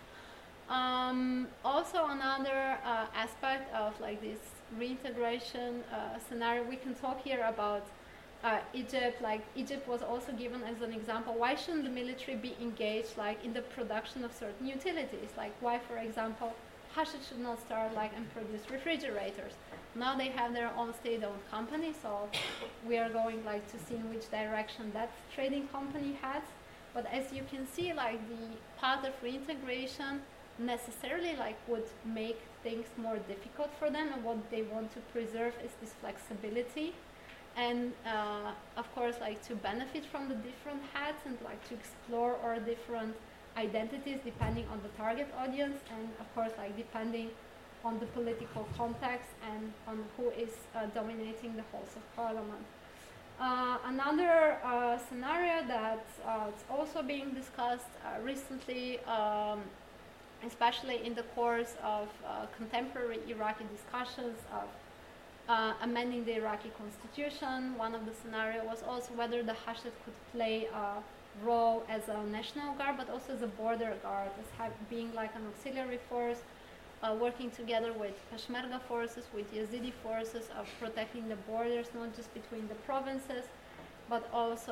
B: Um, also, another uh, aspect of like this reintegration uh, scenario, we can talk here about uh, Egypt. Like Egypt was also given as an example. Why shouldn't the military be engaged like in the production of certain utilities? Like why, for example, Hashd should not start like and produce refrigerators. Now they have their own state-owned company, so we are going like to see in which direction that trading company has. But as you can see, like the path of reintegration necessarily like would make things more difficult for them, and what they want to preserve is this flexibility, and uh, of course like to benefit from the different hats and like to explore our different identities depending on the target audience, and of course like depending on the political context and on who is uh, dominating the halls of parliament. Uh, another uh, scenario that uh, is also being discussed uh, recently, um, especially in the course of uh, contemporary Iraqi discussions of uh, amending the Iraqi constitution, one of the scenarios was also whether the Hashd could play a role as a national guard, but also as a border guard, as have, being like an auxiliary force, Uh, working together with Peshmerga forces, with Yazidi forces of protecting the borders, not just between the provinces, but also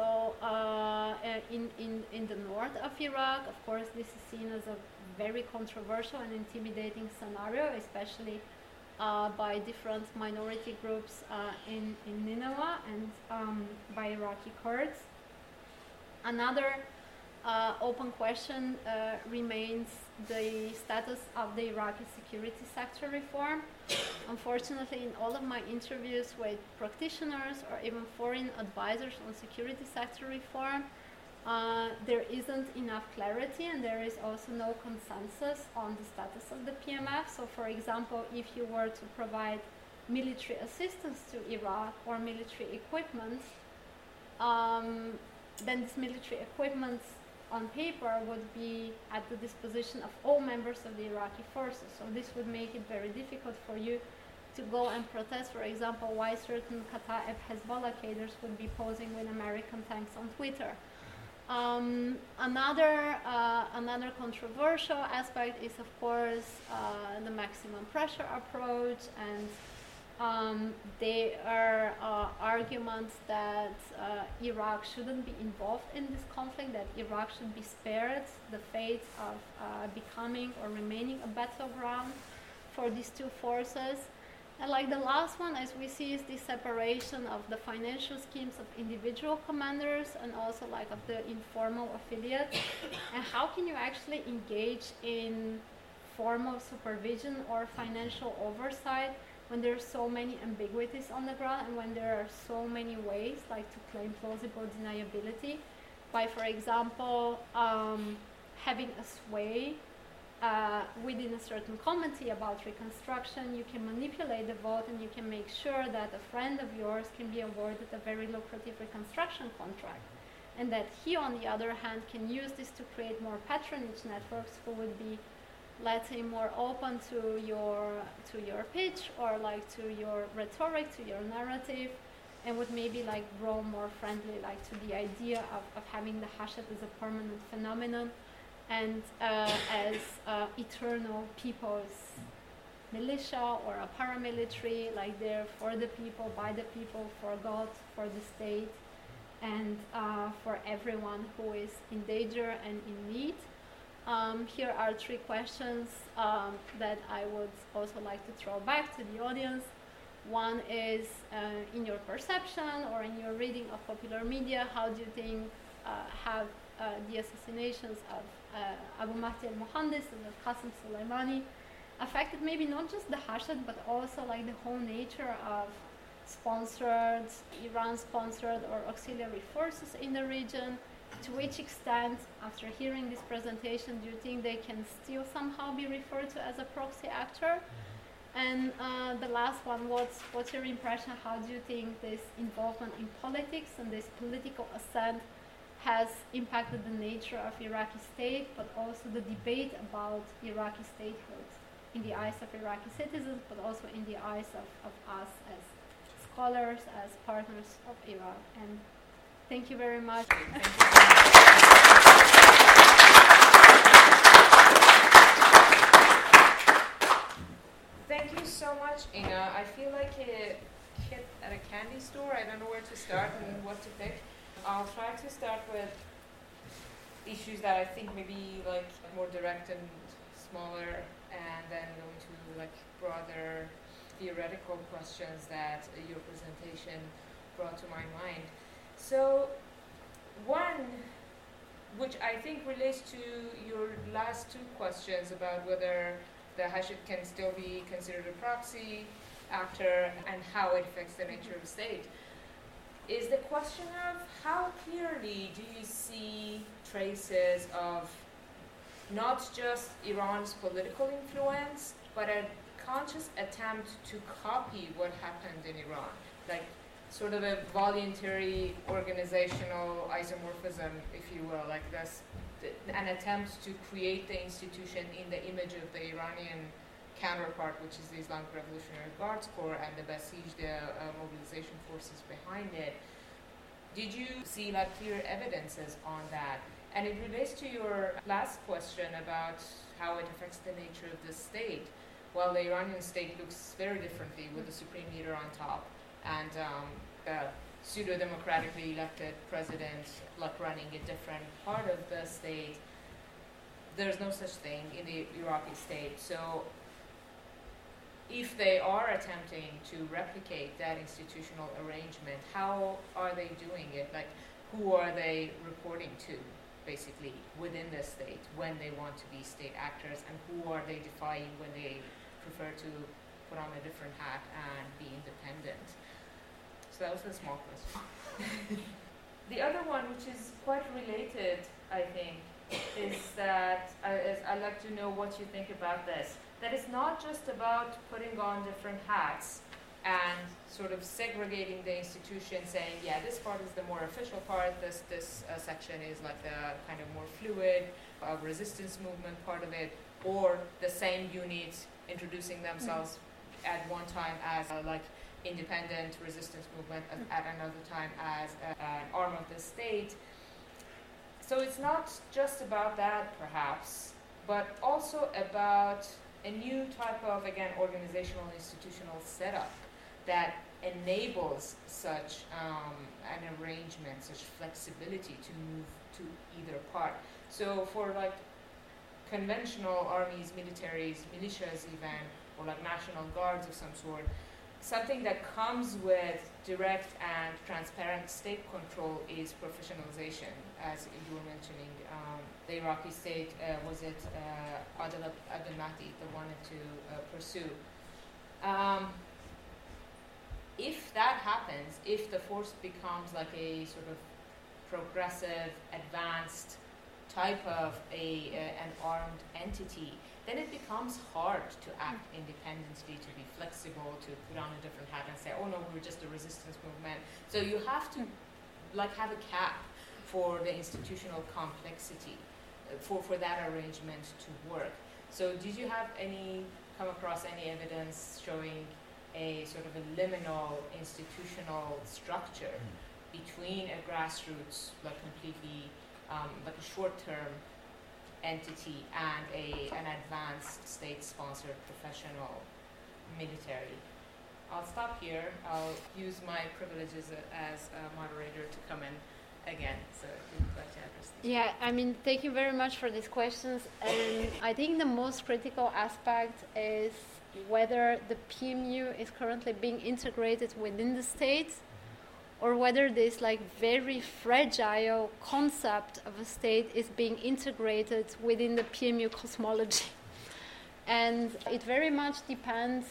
B: uh, in, in, in the north of Iraq. Of course, this is seen as a very controversial and intimidating scenario, especially uh, by different minority groups uh, in, in Nineveh and um, by Iraqi Kurds. Another Uh, open question uh, remains the status of the Iraqi security sector reform. Unfortunately, in all of my interviews with practitioners or even foreign advisors on security sector reform, uh, there isn't enough clarity, and there is also no consensus on the status of the P M F. So, for example, if you were to provide military assistance to Iraq or military equipment, um, then this military equipment on paper would be at the disposition of all members of the Iraqi forces. So this would make it very difficult for you to go and protest, for example, why certain Kataeb Hezbollah cadres would be posing with American tanks on Twitter. Um, another, uh, another controversial aspect is, of course, uh, the maximum pressure approach, and Um, there are uh, arguments that uh, Iraq shouldn't be involved in this conflict, that Iraq should be spared the fate of uh, becoming or remaining a battleground for these two forces. And like the last one, as we see, is the separation of the financial schemes of individual commanders and also like of the informal affiliates. And how can you actually engage in formal supervision or financial oversight when there are so many ambiguities on the ground, and when there are so many ways like to claim plausible deniability by, for example, um, having a sway uh, within a certain committee about reconstruction. You can manipulate the vote, and you can make sure that a friend of yours can be awarded a very lucrative reconstruction contract, and that he, on the other hand, can use this to create more patronage networks who would be let's say, more open to your to your pitch, or like to your rhetoric, to your narrative, and would maybe like grow more friendly like to the idea of, of having the Hashd as a permanent phenomenon and uh, as uh, eternal people's militia or a paramilitary, like they're for the people, by the people, for God, for the state, and uh, for everyone who is in danger and in need. Um, here are three questions um, that I would also like to throw back to the audience. One is, uh, in your perception or in your reading of popular media, how do you think uh, have uh, the assassinations of uh, Abu Mahdi al-Mohandes and of Qasem Soleimani affected maybe not just the Hashd, but also like the whole nature of sponsored, Iran-sponsored or auxiliary forces in the region? To which extent, after hearing this presentation, do you think they can still somehow be referred to as a proxy actor? And uh, the last one, what's, what's your impression? How do you think this involvement in politics and this political assent has impacted the nature of Iraqi state, but also the debate about Iraqi statehood in the eyes of Iraqi citizens, but also in the eyes of, of us as scholars, as partners of Iraq? And thank you very much.
A: Thank you so much, Inga. I feel like a kid at a candy store. I don't know where to start and what to pick. I'll try to start with issues that I think maybe like more direct and smaller, and then go into like broader theoretical questions that your presentation brought to my mind. So one, which I think relates to your last two questions about whether the Hashd can still be considered a proxy actor and how it affects the nature of the state, is the question of how clearly do you see traces of not just Iran's political influence, but a conscious attempt to copy what happened in Iran, like sort of a voluntary organizational isomorphism, if you will, like this, an attempt to create the institution in the image of the Iranian counterpart, which is the Islamic Revolutionary Guards Corps, and the Basij, the uh, mobilization forces behind it. Did you see like clear evidences on that? And it relates to your last question about how it affects the nature of the state. Well, the Iranian state looks very differently with the supreme leader on top and um, the pseudo-democratically elected president like running a different part of the state. There's no such thing in the Iraqi state. So if they are attempting to replicate that institutional arrangement, how are they doing it? Like, who are they reporting to, basically, within the state when they want to be state actors, and who are they defying when they prefer to put on a different hat and be independent? So that was a small question. The other one, which is quite related, I think, is that I, is I'd like to know what you think about this. That it's not just about putting on different hats and sort of segregating the institution, saying, yeah, this part is the more official part, this this uh, section is like the kind of more fluid uh, resistance movement part of it, or the same units introducing themselves mm-hmm. at one time as uh, like independent resistance movement, mm-hmm. at another time as a, an arm of the state. So it's not just about that, perhaps, but also about a new type of, again, organizational institutional setup that enables such um, an arrangement, such flexibility to move to either part. So for like conventional armies, militaries, militias even, or like national guards of some sort, something that comes with direct and transparent state control is professionalization, as you were mentioning. Um, the Iraqi state, uh, was it uh, Adel Abdel Mahdi that wanted to uh, pursue. Um, if that happens, if the force becomes like a sort of progressive, advanced type of a uh, an armed entity, then it becomes hard to act independently, to be flexible, to put on a different hat and say, oh no, we're just a resistance movement. So you have to like have a cap for the institutional complexity, uh, for, for that arrangement to work. So did you have any, come across any evidence showing a sort of a liminal institutional structure mm. between a grassroots, like completely, um, like a short-term entity and a an advanced state-sponsored professional military? I'll stop here. I'll use my privileges as a moderator to come in again. So if you'd like to address these.
B: Yeah, I mean, thank you very much for these questions. And I think the most critical aspect is whether the P M U is currently being integrated within the state, or whether this like very fragile concept of a state is being integrated within the P M U cosmology. And it very much depends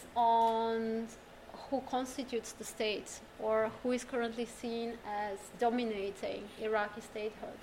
B: on who constitutes the state, or who is currently seen as dominating Iraqi statehood.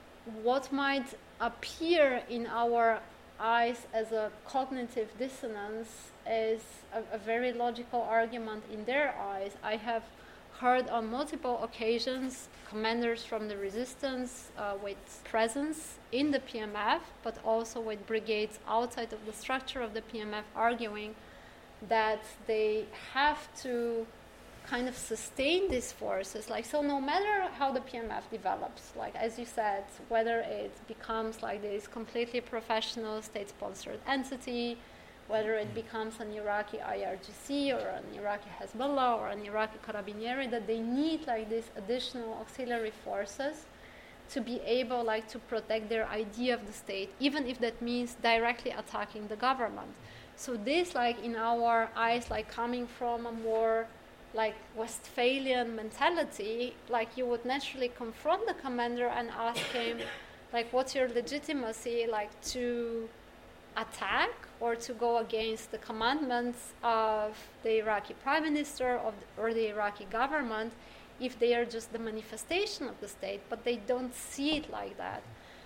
B: What might appear in our eyes as a cognitive dissonance is a, a very logical argument in their eyes. I have heard on multiple occasions commanders from the resistance uh, with presence in the P M F, but also with brigades outside of the structure of the P M F arguing that they have to kind of sustain these forces. Like, so no matter how the P M F develops, like as you said, whether it becomes like this completely professional state-sponsored entity, whether it becomes an Iraqi I R G C or an Iraqi Hezbollah or an Iraqi Carabinieri, that they need like these additional auxiliary forces to be able like to protect their idea of the state, even if that means directly attacking the government. So this, like in our eyes, like coming from a more like Westphalian mentality, like you would naturally confront the commander and ask him, like, what's your legitimacy, like to attack or to go against the commandments of the Iraqi prime minister of the, or the Iraqi government, if they are just the manifestation of the state, but they don't see it like that.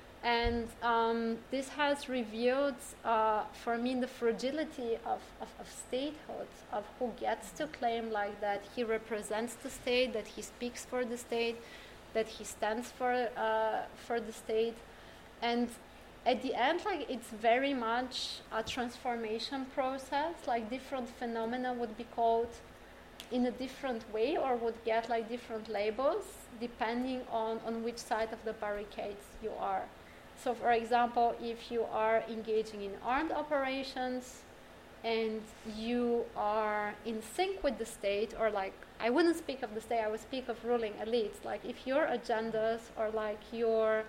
B: And um, this has revealed uh, for me the fragility of, of, of statehood, of who gets to claim like that he represents the state, that he speaks for the state, that he stands for uh, for the state. And at the end, like it's very much a transformation process, like different phenomena would be called in a different way or would get like different labels depending on, on which side of the barricades you are. So for example, if you are engaging in armed operations and you are in sync with the state, or like, I wouldn't speak of the state, I would speak of ruling elites. Like if your agendas or like your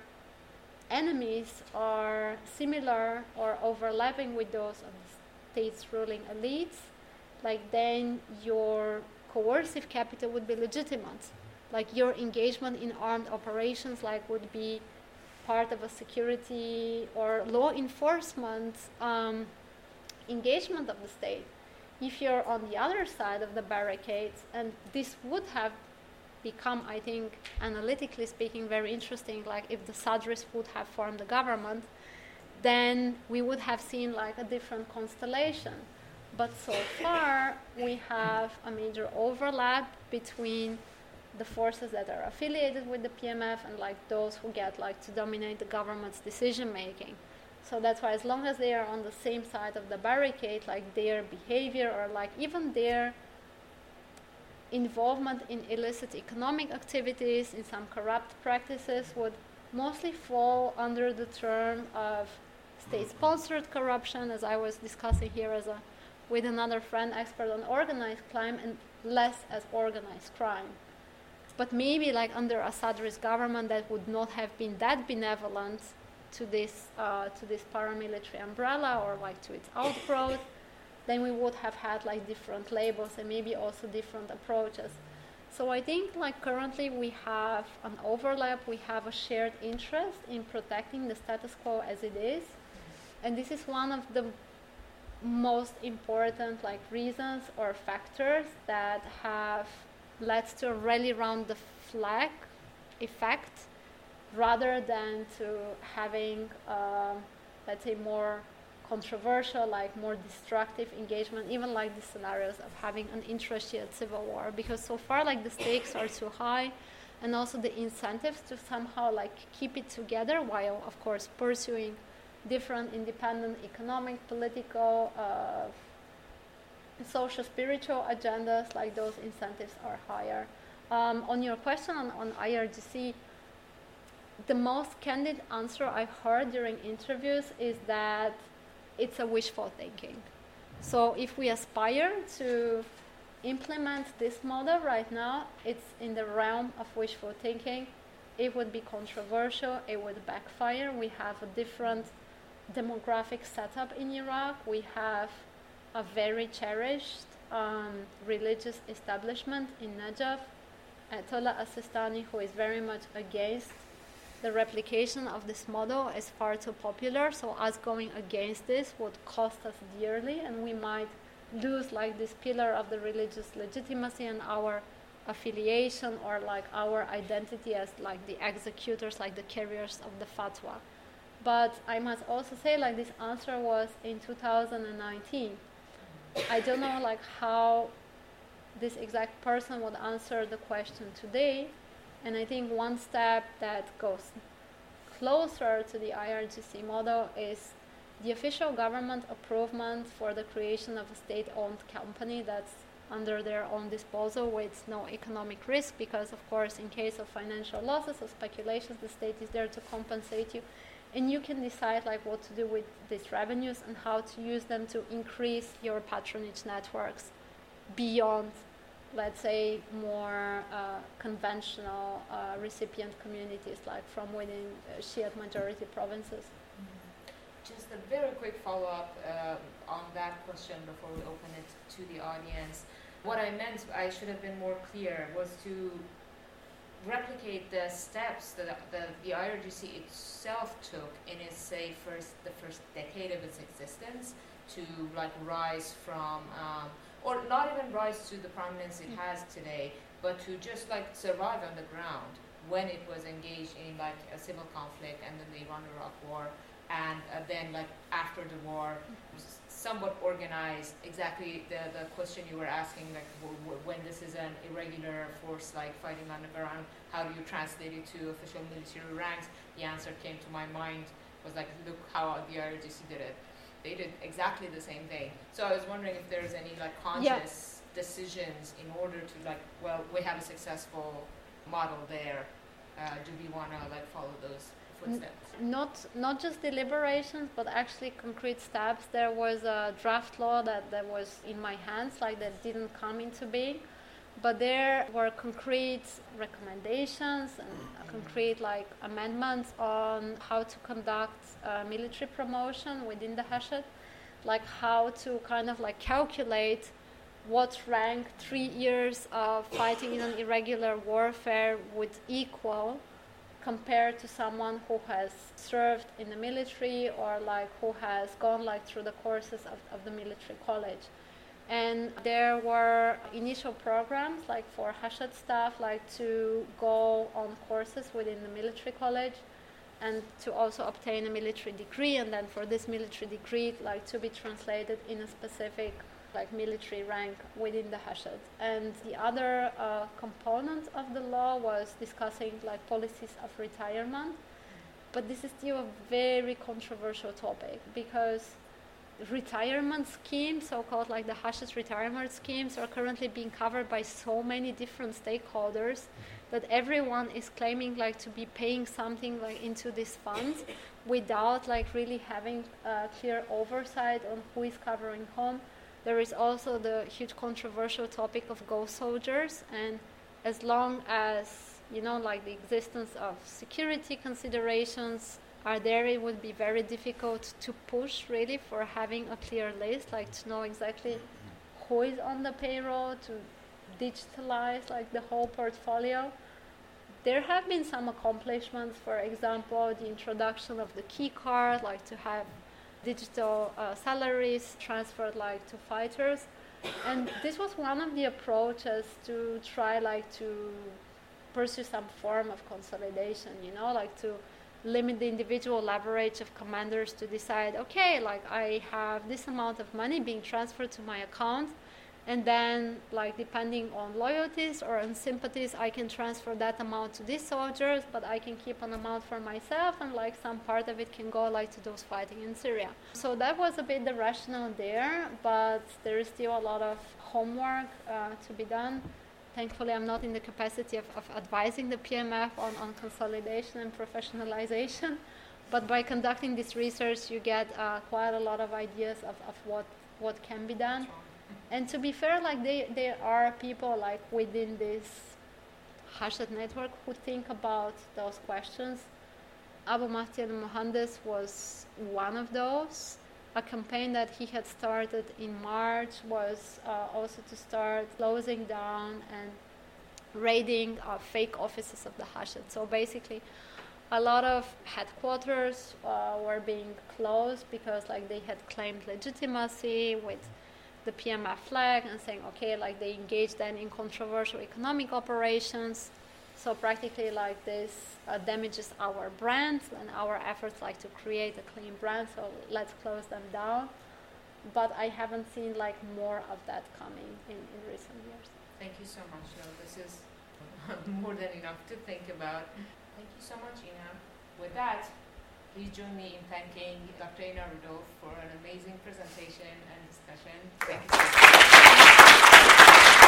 B: enemies are similar or overlapping with those of the state's ruling elites, like then your coercive capital would be legitimate. Like your engagement in armed operations like would be part of a security or law enforcement um, engagement of the state. If you're on the other side of the barricades, and this would have become, I think, analytically speaking, very interesting, like if the Sadris would have formed the government, then we would have seen like a different constellation. But so far, we have a major overlap between the forces that are affiliated with the P M F and like those who get like to dominate the government's decision making. So that's why as long as they are on the same side of the barricade, like their behavior or like even their involvement in illicit economic activities, in some corrupt practices, would mostly fall under the term of state-sponsored corruption, as I was discussing here as a with another friend expert on organized crime, and less as organized crime. But maybe like under Assad's government that would not have been that benevolent to this uh, to this paramilitary umbrella or like to its outgrowth, then we would have had like different labels and maybe also different approaches. So I think like currently we have an overlap, we have a shared interest in protecting the status quo as it is. And this is one of the most important like reasons or factors that have led to a rally around the flag effect rather than to having uh, let's say more controversial, like more destructive engagement, even like the scenarios of having an intra-Shiite civil war, because so far like the stakes are too high and also the incentives to somehow like keep it together while of course pursuing different independent economic, political, uh, social, spiritual agendas, like those incentives are higher. Um, on your question on, on I R G C, the most candid answer I heard during interviews is that it's a wishful thinking. So if we aspire to implement this model right now, it's in the realm of wishful thinking. It would be controversial, it would backfire. We have a different demographic setup in Iraq. We have a very cherished um, religious establishment in Najaf. Ayatollah As-Sistani, who is very much against the replication of this model, is far too popular. So us going against this would cost us dearly, and we might lose like this pillar of the religious legitimacy and our affiliation, or like our identity as like the executors, like the carriers of the fatwa. But I must also say, like, this answer was in two thousand nineteen. I don't know like how this exact person would answer the question today, and I think one step that goes closer to the I R G C model is the official government approval for the creation of a state-owned company that's under their own disposal with no economic risk, because of course in case of financial losses or speculations, the state is there to compensate you, and you can decide like what to do with these revenues and how to use them to increase your patronage networks beyond, let's say, more uh, conventional uh, recipient communities, like from within uh, Shiite majority provinces.
A: Just a very quick follow-up uh, on that question before we open it to the audience. What I meant, I should have been more clear, was to replicate the steps that the, the I R G C itself took in its, say, first the first decade of its existence to like rise from, um, or not even rise to the prominence it has today, but to just like survive on the ground when it was engaged in like a civil conflict and then the Iran-Iraq war. And uh, then, like, after the war, somewhat organized. Exactly the, the question you were asking, like, w- w- when this is an irregular force, like, fighting on the ground, how do you translate it to official military ranks? The answer came to my mind was, like, look how the I R G C did it. They did exactly the same thing. So I was wondering if there's any, like, conscious yeah. decisions in order to, like, well, we have a successful model there. Uh, do we want to, like, follow those footsteps?
B: Not not just deliberations, but actually concrete steps. There was a draft law that, that was in my hands, like that didn't come into being, but there were concrete recommendations and uh, concrete like amendments on how to conduct uh, military promotion within the Hashd, like how to kind of like calculate what rank three years of fighting in an irregular warfare would equal compared to someone who has served in the military or like who has gone like through the courses of, of the military college. And there were initial programs like for Hashd staff, like to go on courses within the military college and to also obtain a military degree, and then for this military degree like to be translated in a specific like military rank within the Hashd. And the other uh, component of the law was discussing like policies of retirement, but this is still a very controversial topic because retirement schemes, so-called like the Hashd retirement schemes, are currently being covered by so many different stakeholders that everyone is claiming like to be paying something like into these funds without like really having uh, clear oversight on who is covering whom. There is also the huge controversial topic of ghost soldiers, and as long as, you know, like the existence of security considerations are there, it would be very difficult to push really for having a clear list, like to know exactly who is on the payroll, to digitalize like the whole portfolio. There have been some accomplishments, for example, the introduction of the key card, like to have digital uh, salaries transferred like to fighters, and this was one of the approaches to try like to pursue some form of consolidation, you know, like to limit the individual leverage of commanders to decide, okay, like I have this amount of money being transferred to my account, And then, like, depending on loyalties or on sympathies, I can transfer that amount to these soldiers, but I can keep an amount for myself, and like some part of it can go like to those fighting in Syria. So that was a bit the rationale there, but there is still a lot of homework uh, to be done. Thankfully, I'm not in the capacity of, of advising the P M F on, on consolidation and professionalization, but by conducting this research, you get uh, quite a lot of ideas of, of what, what can be done. And to be fair, like they, there are people like within this Hachette network who think about those questions. Abu Mahdi al-Mohandes was one of those. A campaign that he had started in March was uh, also to start closing down and raiding uh, fake offices of the Hachette. So basically, a lot of headquarters uh, were being closed because like they had claimed legitimacy with the P M F flag and saying, okay, like they engaged then in controversial economic operations. So practically like this uh, damages our brand and our efforts like to create a clean brand, so let's close them down. But I haven't seen like more of that coming in, in recent years.
A: Thank you so much. No, this is more than enough to think about. Thank you so much, Ina. With that, please join me in thanking Doctor Ina Rudolph for an amazing presentation and discussion. Thank you.